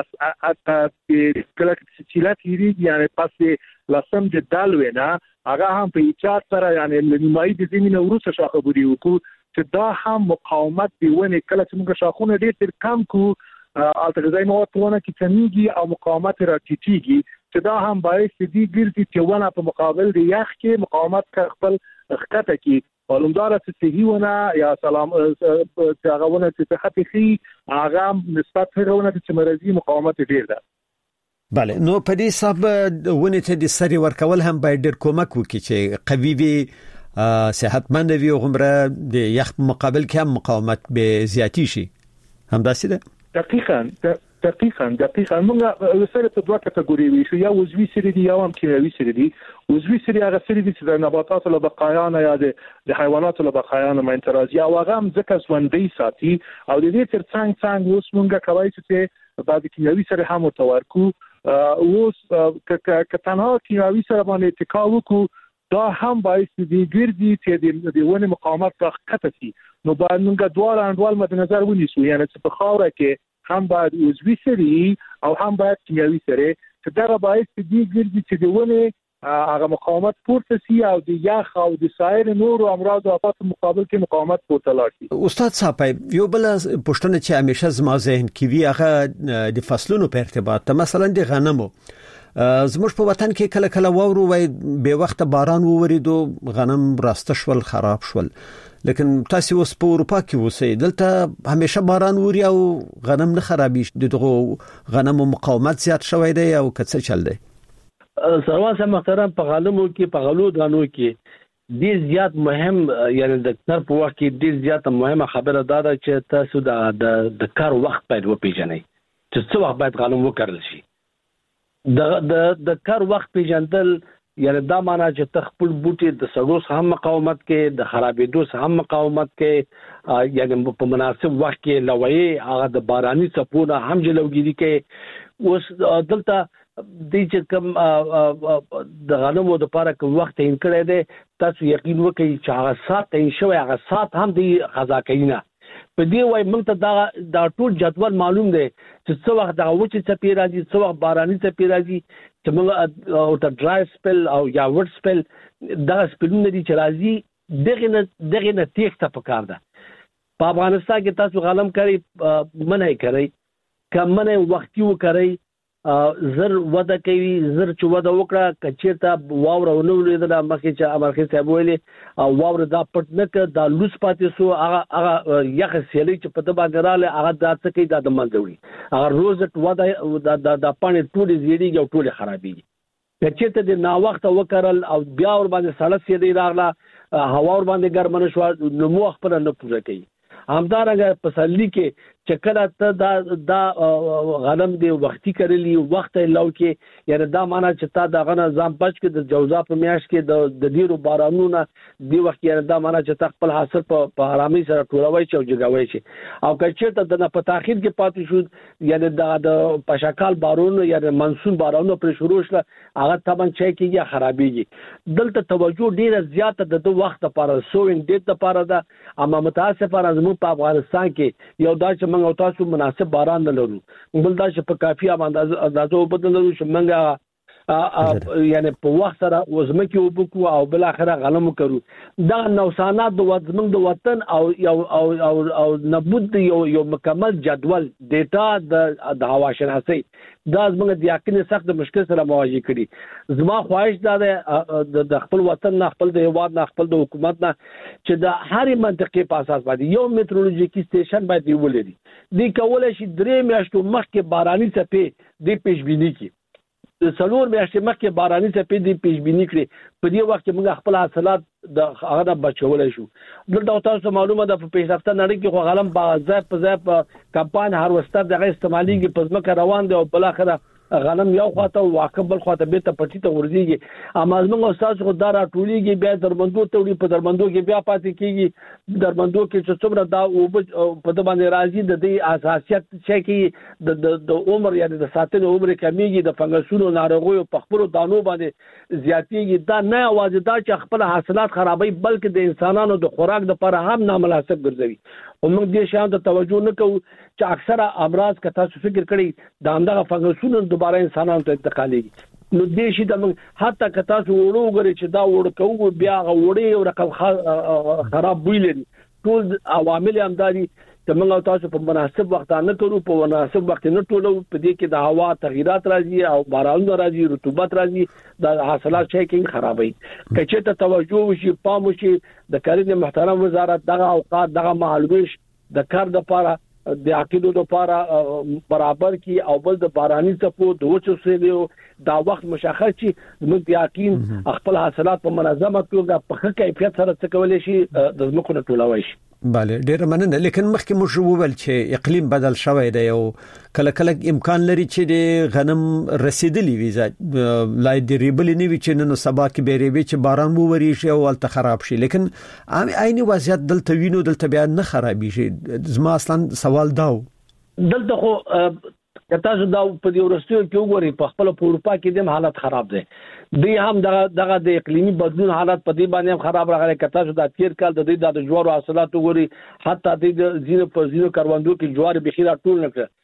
د کله چې لا تیری یعنی پاسه لاسم د دالوینا هغه هم په ایجاد سره یعنی نیمایي د زمینه ورسره شاخبوري وکړو چې دا هم مقاومت دی ونه کله چې موږ شاخونه ډیر کم کو التغذیه مواد ونه کې کمیږي او مقاومت راټیټیږي چې دا هم باعث دي ګرځي چې ونه په مقابل د یخ کې مقاومت خپل خطه کې معلومدار چې صحیح ونه یا سلام چې هغه ونه چې صحت خي هغه نسبت هغه چې مرضی مقاومت ډیر ده بله نو په دې حساب ونه ته د سری ورکول هم باید ډیر کومک وکړي چې قوي وي صحتمند وي او غمره د یخ مقابل کې هم مقاومت به زیاتی شي هم داسې ده دقیقاً موږ سره په دوه کټګوري ویشو یا عضوي سری دي یا هم کیمیاوي سری دي عضوي سری هغه سری دي چې د نباتاتو له بقایانو یا د حیواناتو له بقایانو منتراز یا هغه هم ځکه ژوندۍ ساتي او د دې ترڅنګ اوس موږ کوي چې بعد کیمیاوي سره هم متورکو اوس که تنها کیمیاوي سره باندې اتکا وکړو دا هم باعث دي ګرځي چې د ونه مقاومت راکته شي نو باید موږ دواړه انډول مد نظر ونیسو یعنی چې په خاوره کې هم باید عضوي سری او هم باید کیمیاوي سری چې دا باعث دي ګرځي چې د ونه هغه مقاومت پورته شي او د یخ او د سایر نور امراض او آفات مقابل کې مقاومت پورته لاړ شي استاد صاحب یو بل پښتنه چې همیشه زما ذهن کې وی هغه د فصلونو په ارتباط مثلا د غنمو زموږ په وطن کې کله کله وورو وای به وخت باران ووریدو غنم راسته شول خراب شول لیکن تاسو اوس په اروپا کې اوسئ دلته همیشه باران ووري او غنم نه خرابي دغه غنمو مقاومت زیات شوی دی او کڅ چل دی سروان صاحب محترم په غنمو کې په غلو دانو کې ډیر زیات مهم یعنی د کار په وخت کې ډیر زیات مهمه خبره ده چې تاسو د کار وخت باید وپیژنئ چې څو وخت باید غنم وکړل شي د کار وخت پیژندل یعنی دا معنا چې تخپل بوټي د سړو هم مقاومت کې د خرابېدو هم مقاومت کې یعنی په مناسب وخت کې لوي هغه د باراني څپونه هم جلوګيري کې اوس دلته د چې کوم د غنمو د لپاره کوم وخت یې کړی دی تاسو یقین وکړئ چې هغه سات یې شوی هغه سات هم دی غذا کینا په دې وای موږ ته دا ټول جدول معلوم دی چې څو وخت د وچې څپې راځي څو وخت باراني څپې راځي چې موږ او ته ډرای سپل او یا وټ سپل دا سپلونه دي چې راځي دغه نه تیښته پکار ده په افغانستان کې تاسو غنم کوي منه کوي کم منه وختي وکړي زر ودا کوي زر چې ودا وکړه کچېرته واور نو لیدل مخکې چې امرخي صاحب ویلي واور دا پټ نه ک دا لوس پاتې سو هغه یخ سیلې چې په دبا ګراله هغه د څه د منځوي هغه روز ودا د پانی ټول زیری یو ټول خرابي کچېرته د نا وخت وکړل او بیا ور باندې سړک سیلې راغله هوا ور باندې ګرمنه شو نو مو خپل نه پوره کوي همدارنګه پسلی کې چې کله ته دا غنم دی وختي کړلی وخت لو کې یعنی دا معنا چې تا دا غنه ځم بچ کې د جوزا په میاش کې د ډیرو بارانونو دی وخت یعنی دا معنا چې تا خپل حاصل په آرامي سره ټولوي چې او جګوي شي او کچې ته د په تاخير کې پاتې شو یعنی د پشکال بارونو یعنی منسون بارونو پر شروع شله هغه تمن چې کېږي خرابېږي دلته توجه ډیره زیاته د وخت لپاره سوینګ ډیټ لپاره دا اما متاسفانه زموږ په افغانستان کې یو دا چې موږ او تاسو مناسب باران نه لرو بل دا چې په کافي اندازو بدل لرو چې موږ یعنی په وخت سره وزمکه وبکو او بل اخره غنم وکړو دا نوسانات د وطن او نبود یو مکمل جدول ډیټا د هوا شناسي دا زموږ د یقین سخت مشکل سره مواجه کړي زما خواهش دا د خپل وطن نه خپل د هواد نه خپل د حکومت نه چې د هر منطقې په اساس باندې یو میټرولوژیکي سټیشن باندې ولري دی کولای شي 3 میاشتو مخکې باراني څپې د پیشبینی کی څلور میاشتې مخکې باراني څپې د پیشبینی کړي په دې وخت کې موږ خپل حاصلات د هغه بچولای شو دلته تاسو معلومه ده په پیشرفته نړۍ کې خو غلم په ځای په کمپاین هاروستر دغه استعماليږي په ځمکه روان دي او بل اخره غنم یو خواته واقع بل خواته به ته پټی ته ورځيږي اما موږ استاد خو دا راټوليږي بیا درمندو ته وړي په درمندو کې بیا پاتې کیږي درمندو کې چې څومره دا او په د باندې راځي د دې اساسيت چې کې د عمر یعنی د ساتنې عمر کمیږي د فنګسونو ناروغیو په خپل دانو باندې زیاتېږي دا نه اواز دا چې خپل حاصلات خرابوي بلکې د انسانانو د خوراک لپاره هم نامناسب ګرځوي او موږ دې شان ته توجه نه کوو چې اکثره امراض که تاسو فکر کړئ د همدغه فنګسونو دوباره انسانانو ته انتقالېږي نو دې شي د حتی که تاسو وړو وګورئ چې دا وړ کوو بیا وړي یو رقم خراب بوی لري ټول عوامل همداري چې موږ تاسو په مناسب وخت نه کړو په مناسب وخت نه ټولو په دې کې د هوا تغیرات راځي او باران راځي رطوبت راځي د حاصلات شي خرابوي کچې ته توجه وشي پام وشي د کاري محترم وزارت دغه اوقات دغه مهالويش د کار د لپاره د عقیدو لپاره برابر کی او بل د باراني څپو د وچو سیلو دا وخت مشخص شي موږ یقین خپل حاصلات په منظمه توګه په ښه کیفیت سره څکول شي د زمکو نه ټولوي شي bale ډیر مننه لیکن مخکې موږ وویل چې اقلیم بدل شوی دی او کله کله امکان لري چې د غنم رسیدلی وي لای دی ریبل نه وي چې نو سبا کې بیرېږي چې باران وو وري شي او الته خراب شي لیکن عیني وضعیت دلته وینو دلته بیا نه خرابي شي زما اصلا سوال داو دلته خو تاسو دا په دې ورستیو کې وګورئ په خپل په اروپا کې د حالت خراب دي دوی هم دغه د اقلیمی بدلون حالت په دې باندې هم خراب راغلي کته شو د تیر کال د دې د جوارو حاصلات وګوري حتی د زینو په زینو کاروندو کې جوار بخیره ټول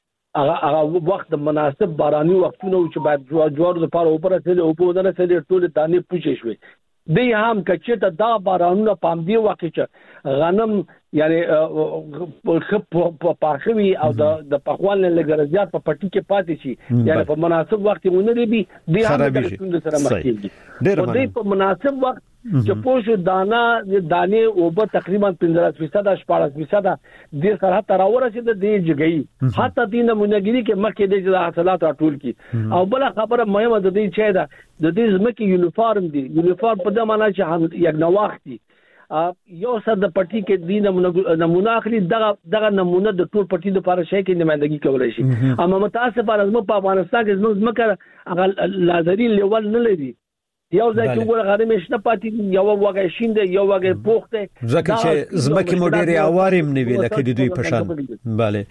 نه هغه وخت مناسب باراني وختونه چې باید جوار لپاره اوپر سره او په ودانه سره ټول دانې پوښې شوي دی هم کچته دا بارانونه پام دی وخت چې غنم یعنی په پاخوي او د پخوان لګرزيات په پټي کې پاتې شي یعنی په مناسب وخت مونږ دی هم د سره مخکېږي او دی په مناسب وخت چې پوښ دانه او په تقریبا 15% 14% د سره تر ورسید د جګي حتی د نمونګری کې مخکې د حاصلات راټول کی او بل خبره مهمه د دې چې د دې زمکه یونیفارم دی یونیفارم په د معنا چې یک نواختی یو سر د پټي کې د نمونه اخلي دغه نمونه د ټول پټي لپاره شي کې نمائندګي کولای شي اما متاسفانه زموږ په افغانستان کې زموږ هغه لازري لیول نه لري یو ځکه وګوره غنم شنه پاتې یو وګه شیند یو وګه پوخته ځکه چې زمکه مډيري اوارم نه ویل کړي دوی پشان bale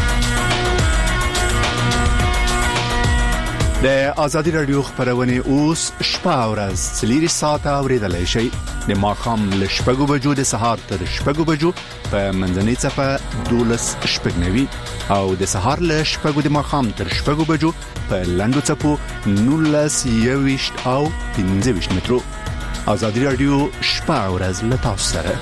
د ازادي رادیو خبرونه اوس شپه ورځ سلیری ساعت اوریدلای شي د ماخام ل شپږو بجو د سهار تر شپږو بجو په منځنۍ صفه 12 شپږنوي او د سهار ل شپږو د ماخام تر شپږو بجو په لندو صفو 19 او 15 مترو ازادي رادیو شپه ورځ ل تاسو سره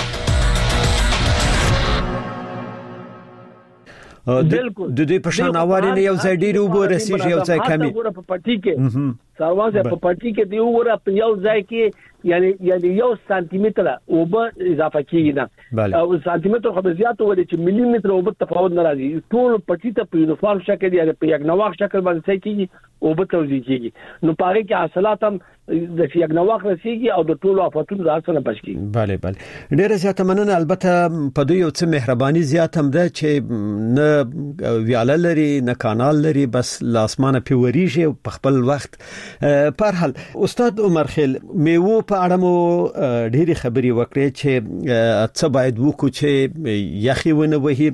د دې په شان اوارې یو ځای ډیر وبو رسیږي یو ځای کمی په پټي کې سروازه په پټي کې دی وره په یو ځای کې یعنی 1 سانتي متر او به اضافه کیږي نه او سانتي متر خو زیات وره چې ملي متر او به تفاوت ناراضي ټول پټي ته په یونیفارم شکل یا په یک نواخ شکل باندې ځای کیږي او به توزیع کیږي نو پاره کې حاصلات هم د یک نواخ رسیږي او د ټولو آفاتونو ځان بچ کیږي. بله ډیره زیاته مننه. البته په دوی یو څه مهرباني زیات هم ده چې نه ویاله لري نه کانال لري بس لاسمانه پیوریږي په خپل وخت. په هر حال استاد عمر خیل میوه په اړه مو ډېری خبرې وکړې چې څه باید وکړو چې یخي ونه وهي.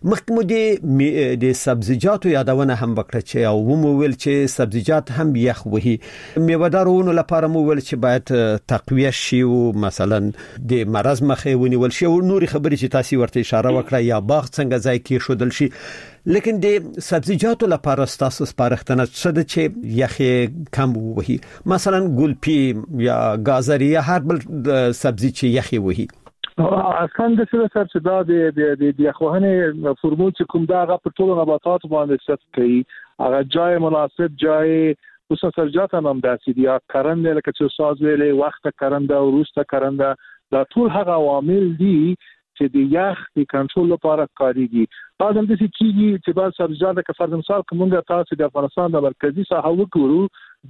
مخکې د سبزیجاتو یادونه هم وکړه چې او مو ویل چې سبزیجات هم یخ وهي. میوه‌دارونو لپاره مو ویل چې باید تقویه شي او مثلا د مرز مخه ونیول شي او نوري خبرې چې تاسو ورته اشاره وکړه یا باغ څنګه ځای کې شودل شي. لیکن د سبزیجاتو لپاره تاسو سپارښتنه څه ده چې یخي کم وهي مثلا ګلپی یا گازر یا هر بل سبزی چې یخي وهي؟ اصلا د څه سره چې دا د یخوهنه فرمول چې کوم دا په ټولو نباتات باندې ست کوي هغه جای مناسب جای اوس سرجات هم داسې دي کرنده لکه چې ساز ویلې وخت کرنده او روسته کرنده دا ټول هغه عوامل دي چې د یخ د کنټرول لپاره کاریږي. بعضم د کیږي چې بعض سبزیجات لکه فرض مثال کومه تاسو د افغانستان د مرکزی ساحه وګورو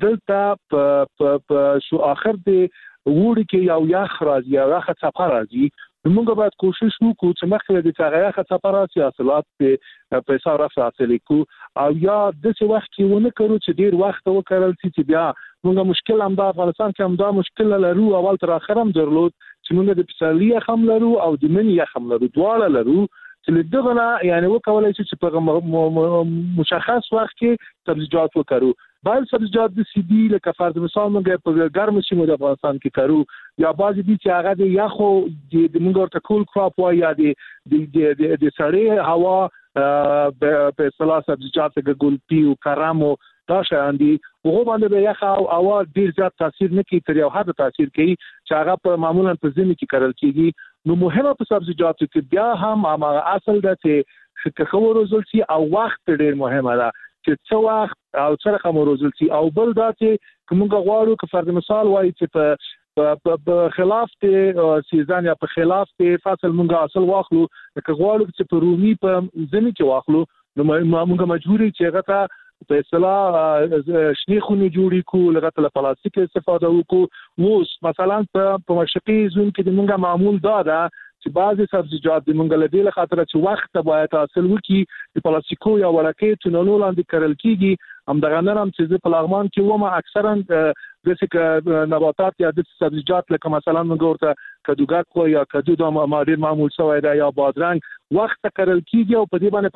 دلته په شو اخر د وړي کې یو یخ راځي یا یخ څپه راځي. موږ باید کوشش وکړو چې مخکې د هغه یخ څپه راځي حاصلات په حساب راځي کو او یا د څه وخت کې ونه کړو چې ډیر وخت وکړل چې بیا موږ مشکل هم د افغانستان کې هم دا مشکل لرو اول تر اخر هم درلود چې موږ د پسرلي خم لرو او د منی خم لرو دواړه لرو چې دغه نه یعنی وکولای شي چې په مشخص وخت کې سبزیجات وکړو. بعض سبزیجات د سی دی لکه فرض مثال موږ په ګرم سیمو د افغانستان کې کړو یا بعض دي چې هغه د یخو د موږ ورته کول کراپ وای یا د سړې هوا په اصطلاح سبزیجات کې ګلپی او کرامو دا شان دي هغه باندې به یخ او هوا ډیر زیات تاثیر نه کوي تر یو حد تاثیر کوي چې هغه په معمولا په ځینې کې کارل کیږي. نو مهمه په سبزیجاتو کې بیا هم هغه اصل ده چې خو روزل شي او وخت ډیر مهمه ده چې څو وخت او څه رقم روزل شي او بل دا چې کومه غواړو که فرض مثال وایي چې په خلاف ته سیزن یا په خلاف ته فصل مونږه اصل واخلو که غواړو چې په رومي په ځینې کې واخلو نو مونږه مجبوري چې هغه په اصطلاح شنی خونی جوړی کو لغت له پلاستیک استفاده وکړو. اوس مثلا په مشرقي زون کې موږ معمول دا چې بعضی سبزیجات د مونږ له دې خاطر چې وخت باید حاصل وکړي د پلاستیکو یا ورکې تونلو لاندې کرل کیږي هم دغه نن هم چې په لغمان کې ومه اکثرا د څه نباتات یا د سبزیجات لکه مثلا موږ ورته کدوګاک یا کدو د ماډر معمول شوی دی یا بادرنګ وخت کرل کیږي او په دې باندې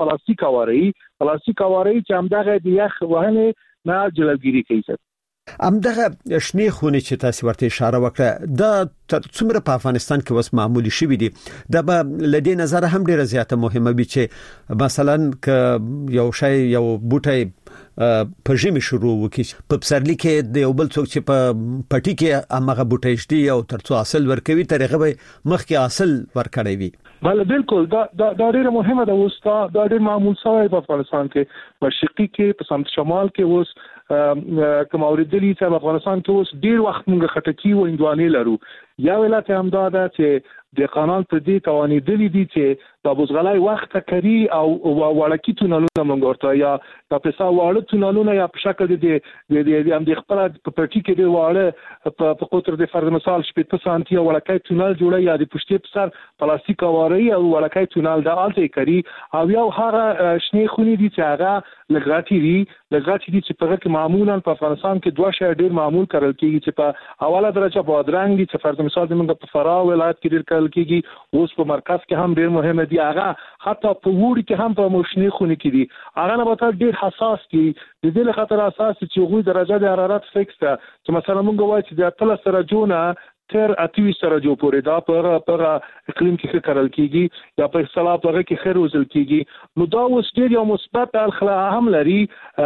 پلاستیک اواري چې هم دغه د یخ وهنه نه جلوګیری کوي. امدغه شنی خونی چې تاسو ورته اشاره وکړه دا څومره په افغانستان کې وس معمولی شوی دی دا به لدی نظر هم ډیره زیاته مهمه وي چې مثلا ک یو شی یو بوټی په ژمي شروع وکړي په پسرلی کې د یو بل څوک چې په پټي کې هغه بوټی شتي او ترڅو حاصل ورکوي ترغه به مخکې حاصل ورکړي وي. بله بالکل دا ډیره مهمه ده اوس دا ډیر معمول شوی په افغانستان کې مشرقي کې په سمت شمال کې اوس کوم اوریدلی چې افغانستان کې اوس ډیر وخت موږ خټکی و اندواني لرو یا ولایت هم دا چې د قانون په دې توانیدلی دي چې د بوزغلای وخت کوي او وړکی تونلونه موږ ورته یا په پیسه واړه تونلونه یا په شکل د هم د خپل په پټی کې دی واړه په قطر د فرض مثال 7 سانتي وړکی تونل جوړي یا د پښتې په سر پلاستیک واري او وړکی تونل د الته کوي او یو هغه شنی خونی دي چې هغه لګاټي دي چې په هغه معمولا په افغانستان کې دوه شی ډیر معمول کړل کیږي چې په اوله درجه بادرنګ دي چې فرض مثال موږ په فراه ولایت کې ډیر کړل کیږي اوس په مرکز کې هم ډیر مهمه دي هغه حتی په وړي کې هم په مشنی خونی کې دي هغه نباتات ډیر حساس دي د دې لپاره اساس چې غوي درجه د حرارت فکس ده چې مثلا موږ وایو چې د 13 درجه تر 28 درجه پورې دا پر اقلیم کې کرل کیږي یا په اصطلاح په کې خیر وزل کیږي نو دا اوس ډیر یو مثبت اړخ هم لري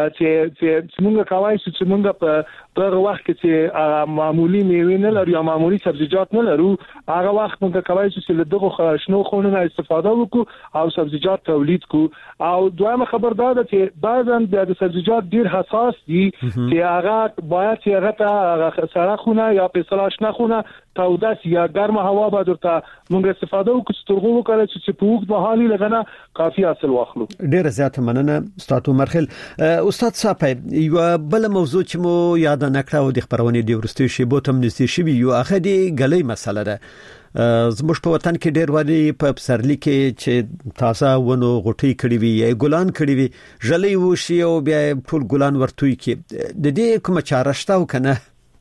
چې موږ کوای شو چې موږ په وخت کې چې معمولی میوه نه لرو یا معمولی سبزیجات نه لرو هغه وخت موږ کوای شو چې دغه شنو خونونو استفاده وکړو او سبزیجات تولید کړو او دویمه خبر دا ده چې بعضاً د سبزیجات ډیر حساس دي چې هغه باید چې هغه سړه خونه یا په اصطلاح شنه خونه تودس یا ګرمه هوا به درته موږ استفاده وکړو چې ترغو وکړو چې په وخت به حالي لګنه کافي حاصل واخلو. ډیر زیات مننه استاد عمر خیل. استاد صاحب یو بل موضوع چې مو یاد نکړه او د خبرونې د ورستي شی بوتم نسی شی یو اخه دی غلې مسله ده. زموږ په وطن کې ډېر وادي په پسرلی کې چې تازه ونو غټي کړي وي یا ګلان کړي وي ژلې وشي او بیا ټول ګلان ورتوي کې د دې کوم چاره شته کنه؟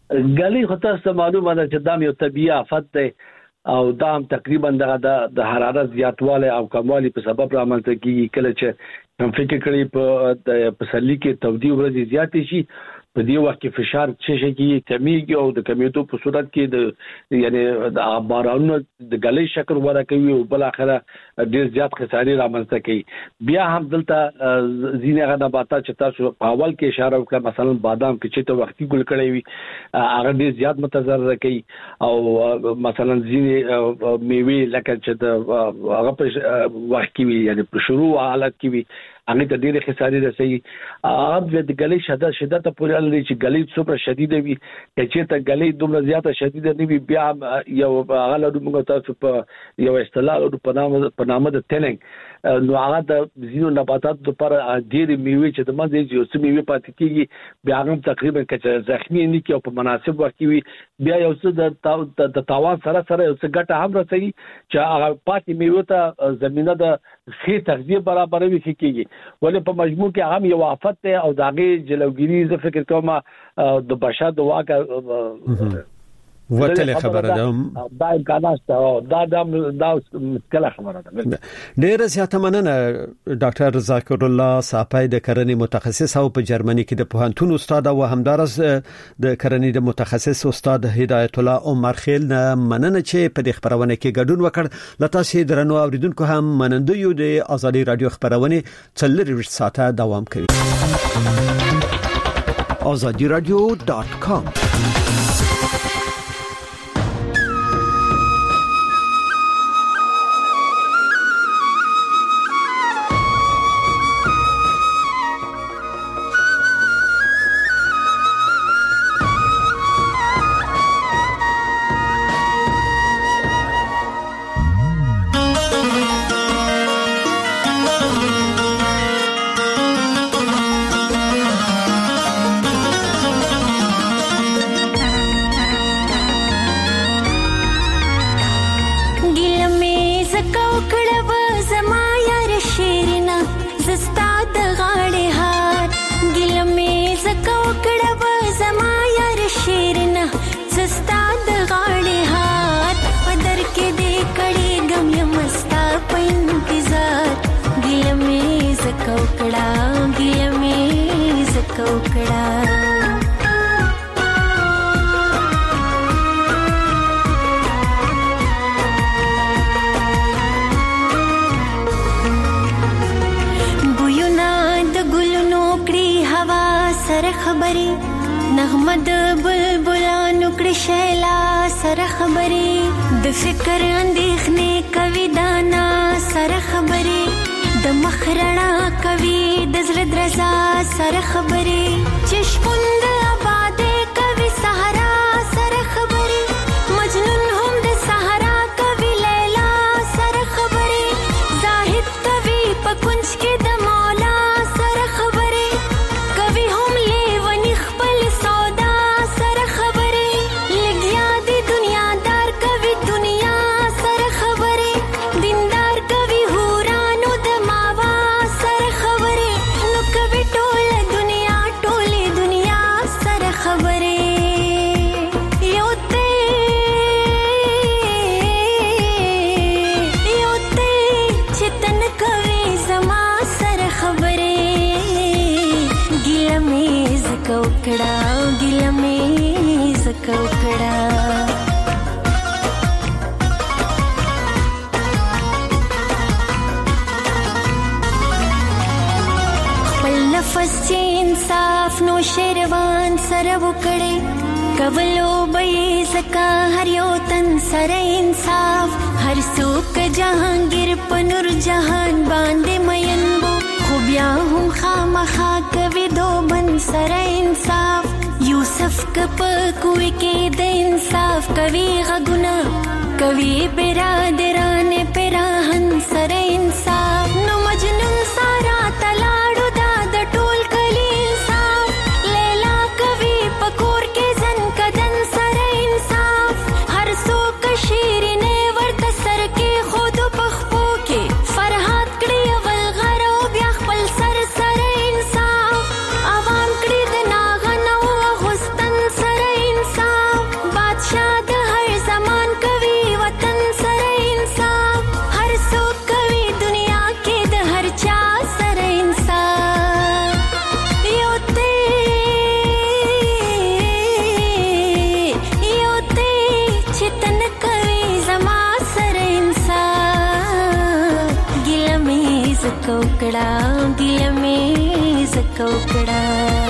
غلې خو تاسو معلومه ده چې دا یو طبيعي آفت دی او دا هم تقریبا د حرارت زیاتواله او کموالی په سبب رامنځته کیږي کله چې هم فکر کړی په پسرلی کې تودي ورځ زیاتې شي په دې وخت کې فشار چې شي کمیږي او د کمیټو په صورت کې د یعنی د بارانونو د غلې شکل ورکوي او بل اخره ډیر زیات خسارې رامنځته کوي. بیا هم دلته ځینې غنباتات چې تاسو په اول کې اشاره وکړه مثلا بادام کې چې ته وختي ګل کړی وي هغه ډیر زیات متضرر کوي او مثلا ځینې میوه لکه چې د هغه په وخت کې وي یعنی په شروع حالت کې وي هغه د ډېر خسارې رسېږي. هغه د غلې شدت پورې اړه چې غلې څومره شدیده وي چې ته غلې دومره زیاته شدیده نه وي بیا یو هغه له موږ تاسو په یو اصطلاح په نامه د تننګ نو هغه د زینو نباتات لپاره ډېر میوه چې د مزه یو څه میوه پاتې کیږي بیا هم تقریبا چې زخمی نه کی او په مناسب وخت وي بیا یو څه د تاوان سره یو څه ګټه هم رسېږي چې هغه پاتې میوه ته زمينه د ښه تغذیه برابروي کیږي ولې په مجموع کې هم یو آفت ده او داغه جلوګیری زه فکر کوم د بشر د واقع وتل خبره ده دا امکانات دا مشکله خبره ده. ډیر زیاته مننه ډاکټر ذاکر الله صاحب د کرنې متخصص او په جرمني کې د پوهنتون استاد او همدارس د کرنې د متخصص استاد هدایت الله عمر خیل نه مننه چې په دې خبرونه کې ګډون وکړ. لته سي درنو اوریدونکو هم مننه یو د ازادي رادیو خبرونه 24 ساعته دوام کوي. azadiradio.com نغمد بلبلانو کړي شیلا سره خبرې د فکر اندېښنې کوي دانا سره خبرې د مخرنا کوي د زړه درزا سره خبرې چې شپون د آبادې کوي صحرا سره خبرې مجنون هم د صحرا کوي لیلا سره خبرې زاهد کوي په کنج کې د مولا سره خبرې کوي هم لیونی خپل سودا سره خبرې لګیا دی دنیا دار کوي دنیا سره خبرې دیندار کوي هورانو د ماوا سره خبرې نو کوي ټول دنیا سره خبرې کوکڑا ګل مې زکوکڑا نو شیروان سره وکړي کولو به زکا هر یو تن سره انصاف هر څوک جهانگیر په نور جهان باندې مینبو خو بیا هم خامخا کوي دوبن سره انصاف یوسف کپ کوی کې د انصاف کوي غږونه کوي برادران پراهن سره انصاف نو مجنون سارا تلاړو دا د ټول کلی انصاف لیلا کوي پکور کې زن کدن سره انصاف هر څوک شیرینه ورته سر کې خود پخپو کې فرحات کړي ول غرو بیا خپل سر سره انصاف عوام کړي د ناغنو غستن سره انصاف بادشاہ د هر زمان کوي وطن سره انصاف هر څوک کوي دنیا کې د هر چا سره انصاف یو ته چتن کوي زما سره انصاف ګیله مې زکوکړه